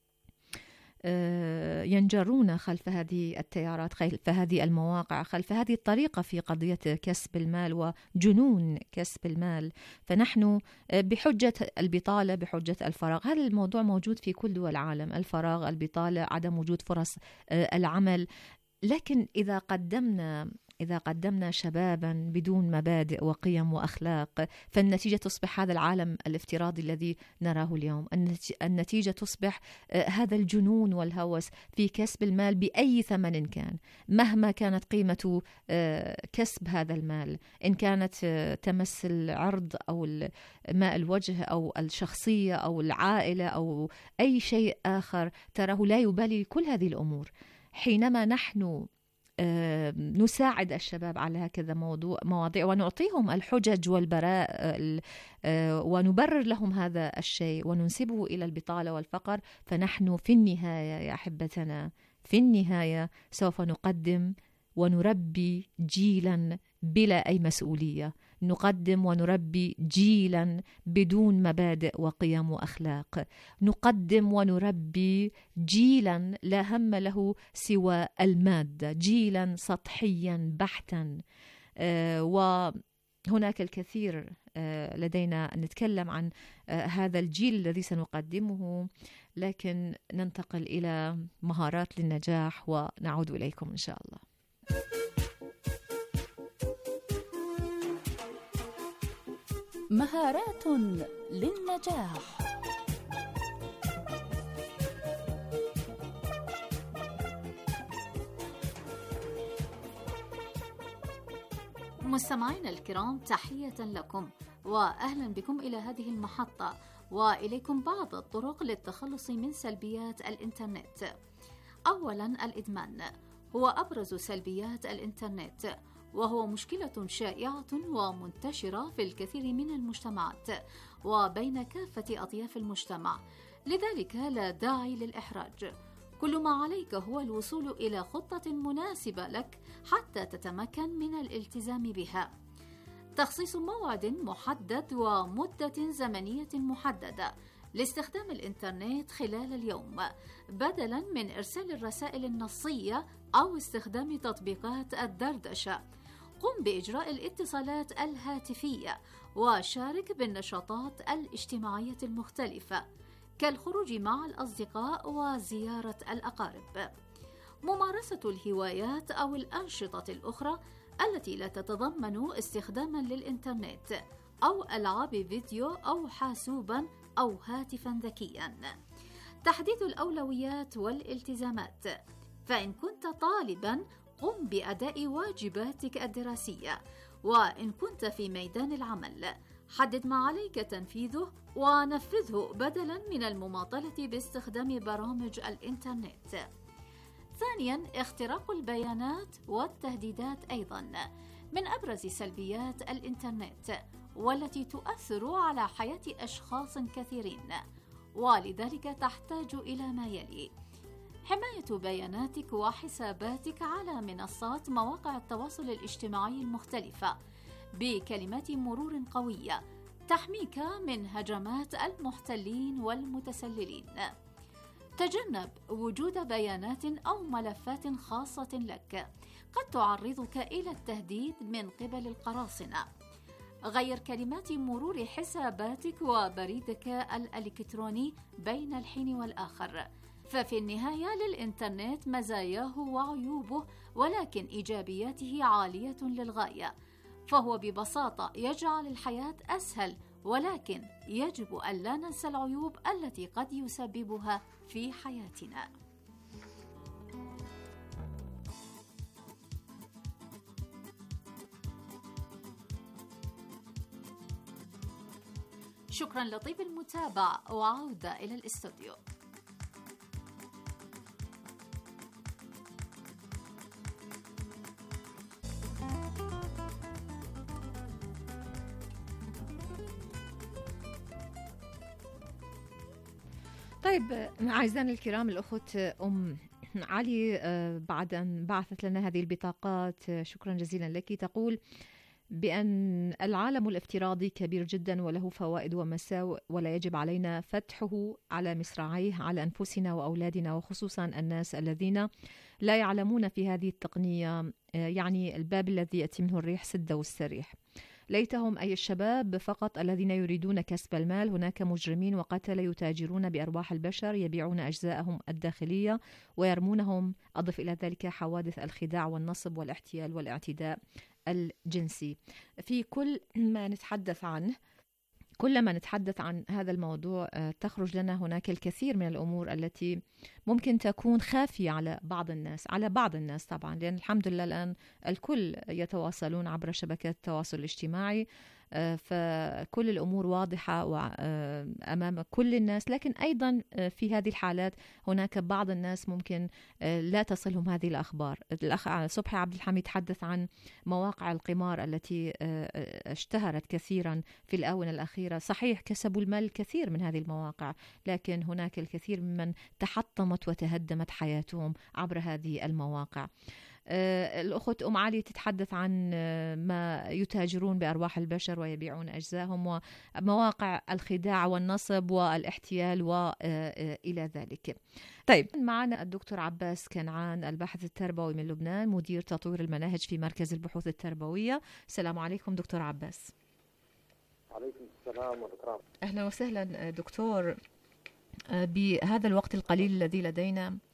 ينجرون خلف هذه التيارات، خلف هذه المواقع، خلف هذه الطريقة في قضية كسب المال وجنون كسب المال، فنحن بحجة البطالة، بحجة الفراغ. هذا الموضوع موجود في كل دول العالم، الفراغ، البطالة، عدم وجود فرص العمل. لكن إذا قدمنا شبابا بدون مبادئ وقيم وأخلاق، فالنتيجة تصبح هذا العالم الافتراضي الذي نراه اليوم. النتيجة تصبح هذا الجنون والهوس في كسب المال بأي ثمن كان، مهما كانت قيمة كسب هذا المال، إن كانت تمس العرض أو ماء الوجه أو الشخصية أو العائلة أو أي شيء آخر، تراه لا يبالي كل هذه الأمور. حينما نحن نساعد الشباب على هكذا مواضيع ونعطيهم الحجج والبراء ونبرر لهم هذا الشيء وننسبه إلى البطالة والفقر، فنحن في النهاية يا أحبتنا، في النهاية سوف نقدم ونربي جيلا بلا أي مسؤولية، نقدم ونربي جيلا بدون مبادئ وقيم وأخلاق، نقدم ونربي جيلا لا هم له سوى المادة، جيلا سطحيا بحتا. وهناك الكثير لدينا أن نتكلم عن هذا الجيل الذي سنقدمه، لكن ننتقل إلى مهارات للنجاح ونعود إليكم إن شاء الله. مهارات للنجاح. مستمعينا الكرام، تحية لكم وأهلا بكم إلى هذه المحطة، وإليكم بعض الطرق للتخلص من سلبيات الإنترنت. أولا، الإدمان هو أبرز سلبيات الإنترنت، وهو مشكلة شائعة ومنتشرة في الكثير من المجتمعات وبين كافة أطياف المجتمع، لذلك لا داعي للإحراج. كل ما عليك هو الوصول إلى خطة مناسبة لك حتى تتمكن من الالتزام بها. تخصيص موعد محدد ومدة زمنية محددة لاستخدام الإنترنت خلال اليوم، بدلاً من إرسال الرسائل النصية أو استخدام تطبيقات الدردشة. قم بإجراء الاتصالات الهاتفية، وشارك بالنشاطات الاجتماعية المختلفة كالخروج مع الأصدقاء وزيارة الأقارب. ممارسة الهوايات أو الأنشطة الأخرى التي لا تتضمن استخداما للإنترنت أو ألعاب فيديو أو حاسوبا أو هاتفا ذكيا. تحديد الأولويات والالتزامات، فإن كنت طالبا قم بأداء واجباتك الدراسية، وإن كنت في ميدان العمل حدد ما عليك تنفيذه ونفذه بدلا من المماطلة باستخدام برامج الإنترنت. ثانيا، اختراق البيانات والتهديدات أيضا من أبرز سلبيات الإنترنت، والتي تؤثر على حياة أشخاص كثيرين، ولذلك تحتاج إلى ما يلي: حماية بياناتك وحساباتك على منصات مواقع التواصل الاجتماعي المختلفة بكلمات مرور قوية تحميك من هجمات المحتلين والمتسللين. تجنب وجود بيانات أو ملفات خاصة لك قد تعرضك إلى التهديد من قبل القراصنة. غير كلمات مرور حساباتك وبريدك الإلكتروني بين الحين والآخر، ففي النهاية للإنترنت مزاياه وعيوبه، ولكن إيجابياته عالية للغاية، فهو ببساطة يجعل الحياة أسهل، ولكن يجب أن لا ننسى العيوب التي قد يسببها في حياتنا. شكرا لطيب المتابعة، وعودة إلى الاستوديو. طيب أعزائنا الكرام، الأخت أم علي بعد أن بعثت لنا هذه البطاقات، شكرا جزيلا لك، تقول بأن العالم الافتراضي كبير جدا وله فوائد ومساوئ، ولا يجب علينا فتحه على مصراعيه على أنفسنا وأولادنا، وخصوصا الناس الذين لا يعلمون في هذه التقنية. يعني الباب الذي يأتي منه الريح سده والسريح. ليتهم أي الشباب فقط الذين يريدون كسب المال. هناك مجرمين وقتلة يتاجرون بأرواح البشر، يبيعون أجزاءهم الداخلية ويرمونهم. أضف إلى ذلك حوادث الخداع والنصب والاحتيال والاعتداء الجنسي. في كلما نتحدث عن هذا الموضوع تخرج لنا هناك الكثير من الأمور التي ممكن تكون خافية على بعض الناس طبعا، لأن الحمد لله الآن الكل يتواصلون عبر شبكات التواصل الاجتماعي، فكل الأمور واضحة أمام كل الناس. لكن أيضا في هذه الحالات هناك بعض الناس ممكن لا تصلهم هذه الأخبار. الأخ صبحي عبد الحميد تحدث عن مواقع القمار التي اشتهرت كثيرا في الآونة الأخيرة. صحيح كسبوا المال الكثير من هذه المواقع، لكن هناك الكثير ممن تحطمت وتهدمت حياتهم عبر هذه المواقع. الأخت أم علي تتحدث عن ما يتاجرون بأرواح البشر ويبيعون أجزاهم، ومواقع الخداع والنصب والاحتيال وإلى ذلك. طيب معنا الدكتور عباس كنعان، الباحث التربوي من لبنان، مدير تطوير المناهج في مركز البحوث التربوية. السلام عليكم دكتور عباس. عليكم السلام والإكرام. أهلا وسهلا دكتور. بهذا الوقت القليل الذي لدينا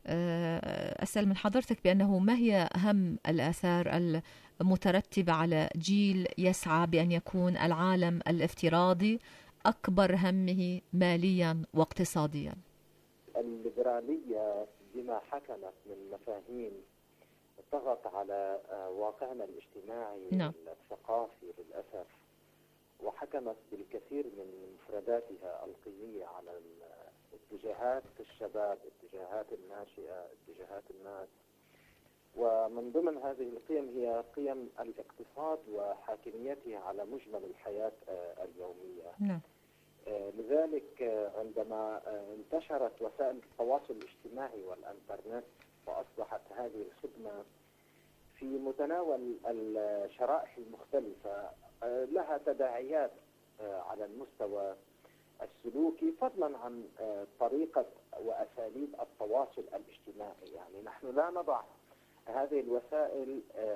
أسأل من حضرتك بأنه ما هي أهم الآثار المترتبة على جيل يسعى بأن يكون العالم الافتراضي أكبر همه ماليا واقتصاديا؟ الليبرالية بما حكمت من مفاهيم طغت على واقعنا الاجتماعي والثقافي للأسف، وحكمت بالكثير من مفرداتها القيمية على اتجاهات الشباب، اتجاهات الناشئة، اتجاهات الناس. ومن ضمن هذه القيم هي قيم الاقتصاد وحاكميته على مجمل الحياة اليومية. لذلك عندما انتشرت وسائل التواصل الاجتماعي والإنترنت وأصبحت هذه الخدمة في متناول الشرائح المختلفة لها تداعيات على المستوى السلوكي، فضلا عن طريقة وأساليب التواصل الاجتماعي. يعني نحن لا نضع هذه الوسائل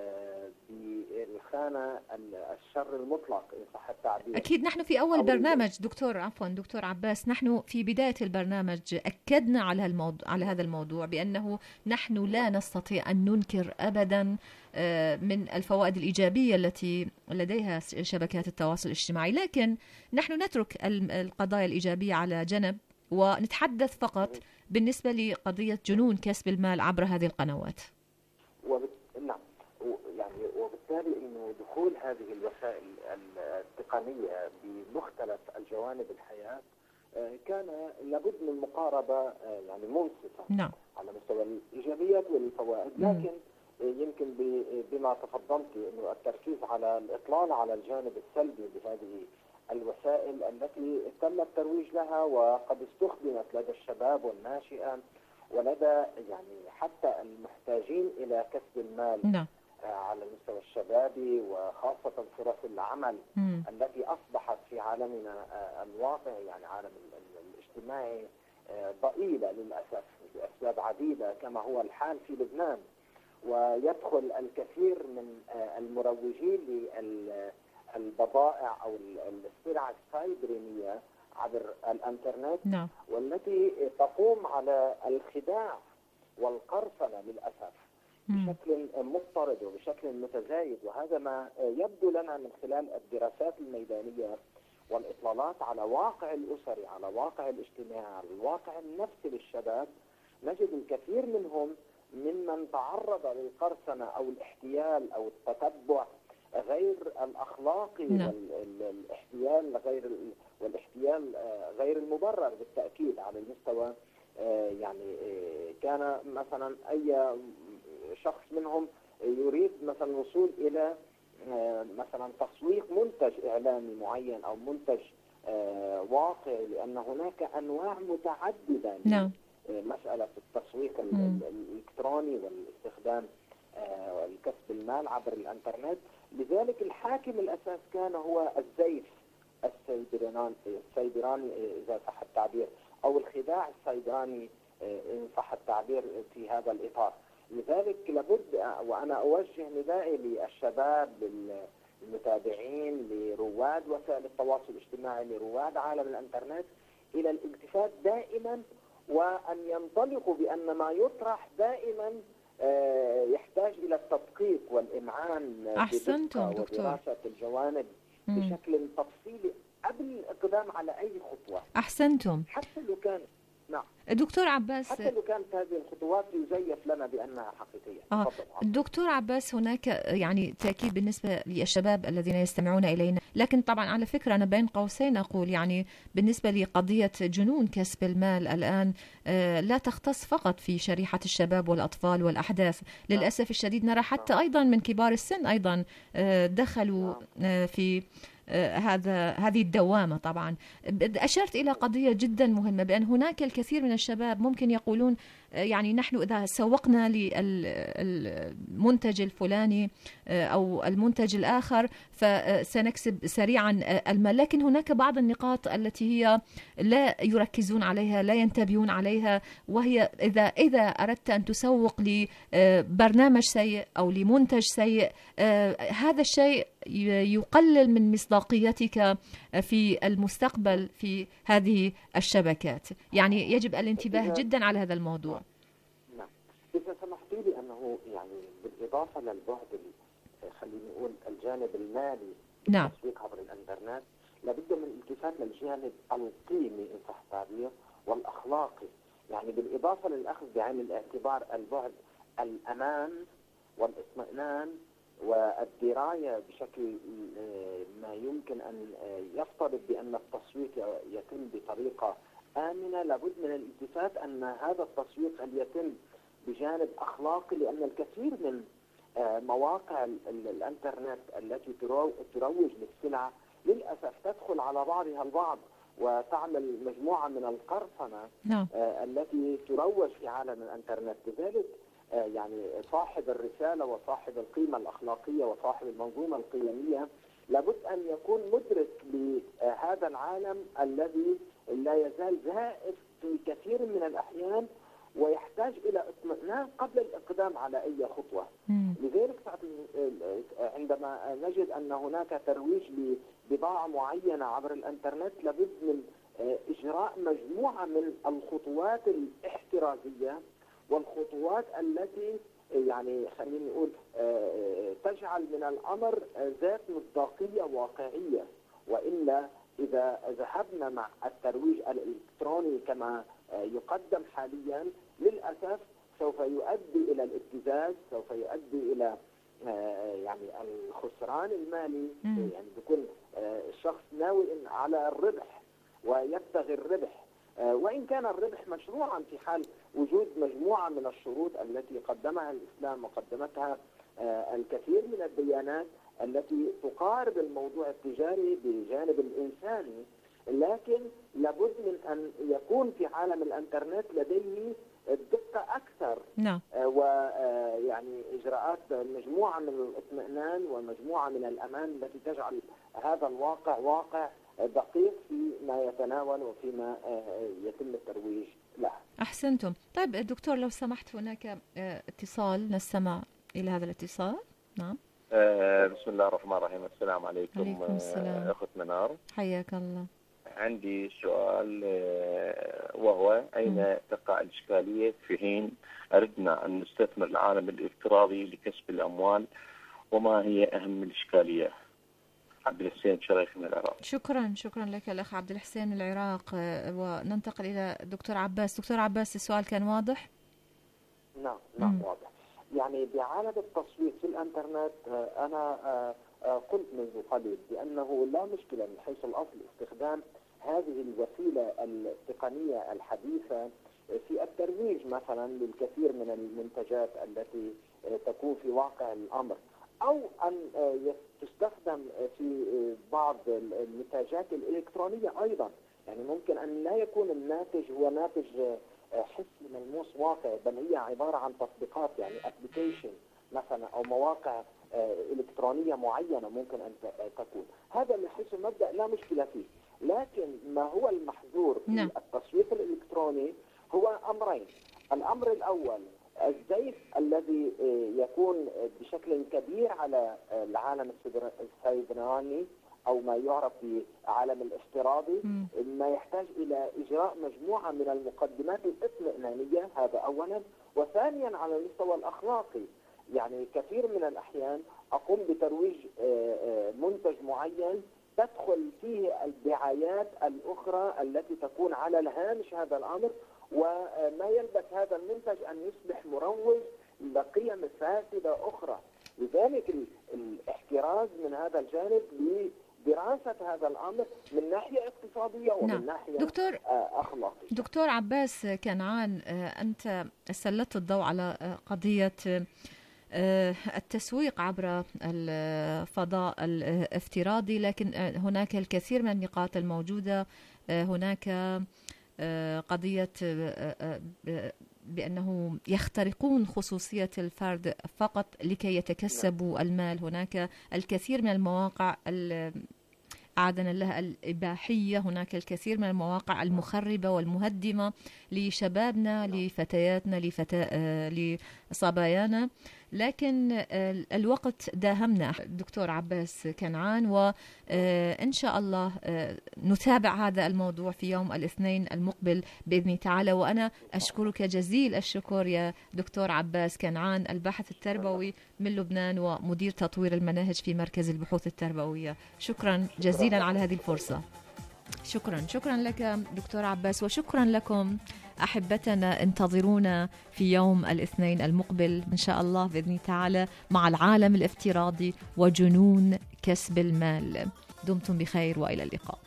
بالخانة الشر المطلق إن صح التعبير. أكيد نحن في أول برنامج دكتور عباس، نحن في بداية البرنامج أكدنا على هذا الموضوع بأنه نحن لا نستطيع أن ننكر أبدا من الفوائد الإيجابية التي لديها شبكات التواصل الاجتماعي، لكن نحن نترك القضايا الإيجابية على جنب ونتحدث فقط بالنسبة لقضية جنون كسب المال عبر هذه القنوات. نعم، يعني وبالتالي انه دخول هذه الوسائل التقنيه بمختلف الجوانب الحياه كان لابد من مقاربه يعني منصفه على مستوى الايجابيات والفوائد، لكن يمكن بما تفضلت انه التركيز على الاطلال على الجانب السلبي لهذه الوسائل التي تم الترويج لها وقد استخدمت لدى الشباب والناشئه ولدى يعني حتى المحتاجين إلى كسب المال على المستوى الشبابي، وخاصة فرص العمل التي أصبحت في عالمنا الواقع يعني عالم الاجتماعي ضئيلة للأسف لأسباب عديدة كما هو الحال في لبنان. ويدخل الكثير من المروجين للبضائع أو السلع السايبرانية عبر الانترنت والتي تقوم على الخداع والقرصنة للأسف بشكل مضطرد وبشكل متزايد، وهذا ما يبدو لنا من خلال الدراسات الميدانية والإطلالات على واقع الأسري، على واقع الاجتماعي، على الواقع النفسي للشباب. نجد الكثير منهم ممن تعرض للقرصنة أو الاحتيال أو التتبع غير الأخلاقي والاحتيال غير المبرر بالتأكيد على المستوى يعني كان مثلا أي شخص منهم يريد مثلا الوصول إلى مثلا تسويق منتج إعلامي معين أو منتج واقعي، لأن هناك أنواع متعددة من مسألة التسويق الإلكتروني والاستخدام والكسب المال عبر الانترنت. لذلك الحاكم الأساس كان هو الزيف السيبراني إذا صح التعبير، أو الخداع السيبراني إن صح التعبير في هذا الإطار. لذلك لابد وأنا أوجه ندائي للشباب، للمتابعين، لرواد وسائل التواصل الاجتماعي، لرواد عالم الانترنت، إلى الالتفات دائما وأن ينطلقوا بأن ما يطرح دائما يحتاج إلى التدقيق والإمعان أحسنتم دكتور، ودراسة الجوانب بشكل تفصيلي قبل الإقدام على أي خطوة. أحسنتم. حتى لو كان دكتور عباس، حتى لو كانت هذه الخطوات يزيف لنا بأنها حقيقية. دكتور عباس، هناك يعني تأكيد بالنسبة للشباب الذين يستمعون إلينا، لكن طبعا على فكرة أنا بين قوسين أقول يعني بالنسبة لقضية جنون كسب المال الآن لا تختص فقط في شريحة الشباب والأطفال والأحداث. للأسف الشديد نرى حتى أيضا من كبار السن أيضا دخلوا في هذه الدوامة. طبعا أشرت إلى قضية جدا مهمة، بأن هناك الكثير من الشباب ممكن يقولون يعني نحن إذا سوقنا للمنتج الفلاني أو المنتج الآخر فسنكسب سريعا المال، لكن هناك بعض النقاط التي هي لا يركزون عليها، لا ينتبهون عليها، وهي إذا أردت أن تسوق لبرنامج سيء أو لمنتج سيء، هذا الشيء يقلل من مصداقيتك في المستقبل في هذه الشبكات. يعني يجب الانتباه جدا على هذا الموضوع. سمحت لي أنه يعني بالإضافة للبعد خليني نقول الجانب المالي للتسويق عبر الإنترنت، لابد من الالتفات للجانب القيمي إن صح التعبير والأخلاقي. يعني بالإضافة للأخذ بعين الاعتبار البعد الأمان والاطمئنان والدراية بشكل ما يمكن أن يفترض بأن التسويق يتم بطريقة آمنة، لابد من الالتفات أن هذا التسويق هل يتم بجانب أخلاقي، لأن الكثير من مواقع الإنترنت التي تروج للسلع للأسف تدخل على بعضها البعض وتعمل مجموعة من القرصنة التي تروج في عالم الإنترنت. لذلك يعني صاحب الرسالة وصاحب القيمة الأخلاقية وصاحب المنظومة القيمية لابد أن يكون مدرك لهذا العالم الذي لا يزال زائف في كثير من الأحيان ويحتاج إلى اطمئنان قبل الإقدام على أي خطوة. لذلك عندما نجد أن هناك ترويج لبضاعة معينة عبر الإنترنت لابد من إجراء مجموعة من الخطوات الاحترازية والخطوات التي يعني خلينا نقول تجعل من الأمر ذات مصداقية واقعية، وإلا إذا ذهبنا مع الترويج الإلكتروني كما يقدم حاليا للأسف سوف يؤدي إلى الابتزاز، سوف يؤدي إلى يعني الخسران المالي. يعني بيكون الشخص ناوي على الربح ويبتغي الربح، وإن كان الربح مشروعا في حال وجود مجموعة من الشروط التي قدمها الإسلام وقدمتها الكثير من الديانات التي تقارب الموضوع التجاري بجانب الإنساني، لكن لابد من أن يكون في عالم الإنترنت لديه دقة أكثر ويعني إجراءات مجموعة من الاطمئنان ومجموعة من الأمان التي تجعل هذا الواقع واقع دقيق فيما يتناول وفيما يتم الترويج له. أحسنتم. طيب دكتور لو سمحت هناك اتصال، نستمع إلى هذا الاتصال. نعم. بسم الله الرحمن الرحيم. السلام عليكم. عليكم السلام. أخت منار، حياك الله. عندي سؤال وهو أين تقع الإشكالية في حين أردنا أن نستثمر العالم الافتراضي لكسب الأموال، وما هي أهم الإشكالية؟ عبد الحسين شريف من العراق. شكرا لك الأخ عبد الحسين من العراق، وننتقل إلى دكتور عباس. دكتور عباس السؤال كان واضح؟ نعم واضح. يعني بعالم التسويق في الإنترنت أنا قلت منذ قليل بأنه لا مشكلة من حيث الأصل استخدام هذه الوسيلة التقنية الحديثة في الترويج مثلا للكثير من المنتجات التي تكون في واقع الأمر، أو أن تستخدم في بعض المنتجات الإلكترونية أيضا. يعني ممكن أن لا يكون الناتج هو ناتج حسي ملموس واقع، بل هي عبارة عن تطبيقات يعني ابلكيشن مثلا أو مواقع إلكترونية معينة ممكن أن تكون. هذا من حيث المبدأ لا مشكلة فيه، لكن ما هو المحظور في التسويق الإلكتروني هو أمرين. الأمر الأول الزيف الذي يكون بشكل كبير على العالم السيبراني أو ما يعرف بعالم الافتراضي، ما يحتاج إلى إجراء مجموعة من المقدمات الاطمئنانية، هذا أولا. وثانيا على المستوى الأخلاقي، يعني كثير من الأحيان أقوم بترويج منتج معين تدخل فيه الدعايات الأخرى التي تكون على الهامش هذا الأمر، وما يلبث هذا المنتج أن يصبح مروج لقيم فاسدة أخرى. لذلك الاحتراز من هذا الجانب لدراسة هذا الأمر من ناحية اقتصادية ومن ناحية أخلاقية. دكتور عباس كنعان، أنت سلطت الضوء على قضية التسويق عبر الفضاء الافتراضي، لكن هناك الكثير من النقاط الموجودة. هناك قضية بأنه يخترقون خصوصية الفرد فقط لكي يتكسبوا المال. هناك الكثير من المواقع أعادنا لها الإباحية، هناك الكثير من المواقع المخربة والمهدمة لشبابنا، لفتياتنا، لصبايانا. لكن الوقت داهمنا دكتور عباس كنعان، وإن شاء الله نتابع هذا الموضوع في يوم الاثنين المقبل بإذن تعالى. وأنا أشكرك جزيل الشكر يا دكتور عباس كنعان، الباحث التربوي من لبنان ومدير تطوير المناهج في مركز البحوث التربوية. شكرا جزيلا على هذه الفرصة. شكرا لك دكتور عباس، وشكرا لكم أحبتنا. انتظرونا في يوم الاثنين المقبل إن شاء الله بإذن تعالى مع العالم الافتراضي وجنون كسب المال. دمتم بخير وإلى اللقاء.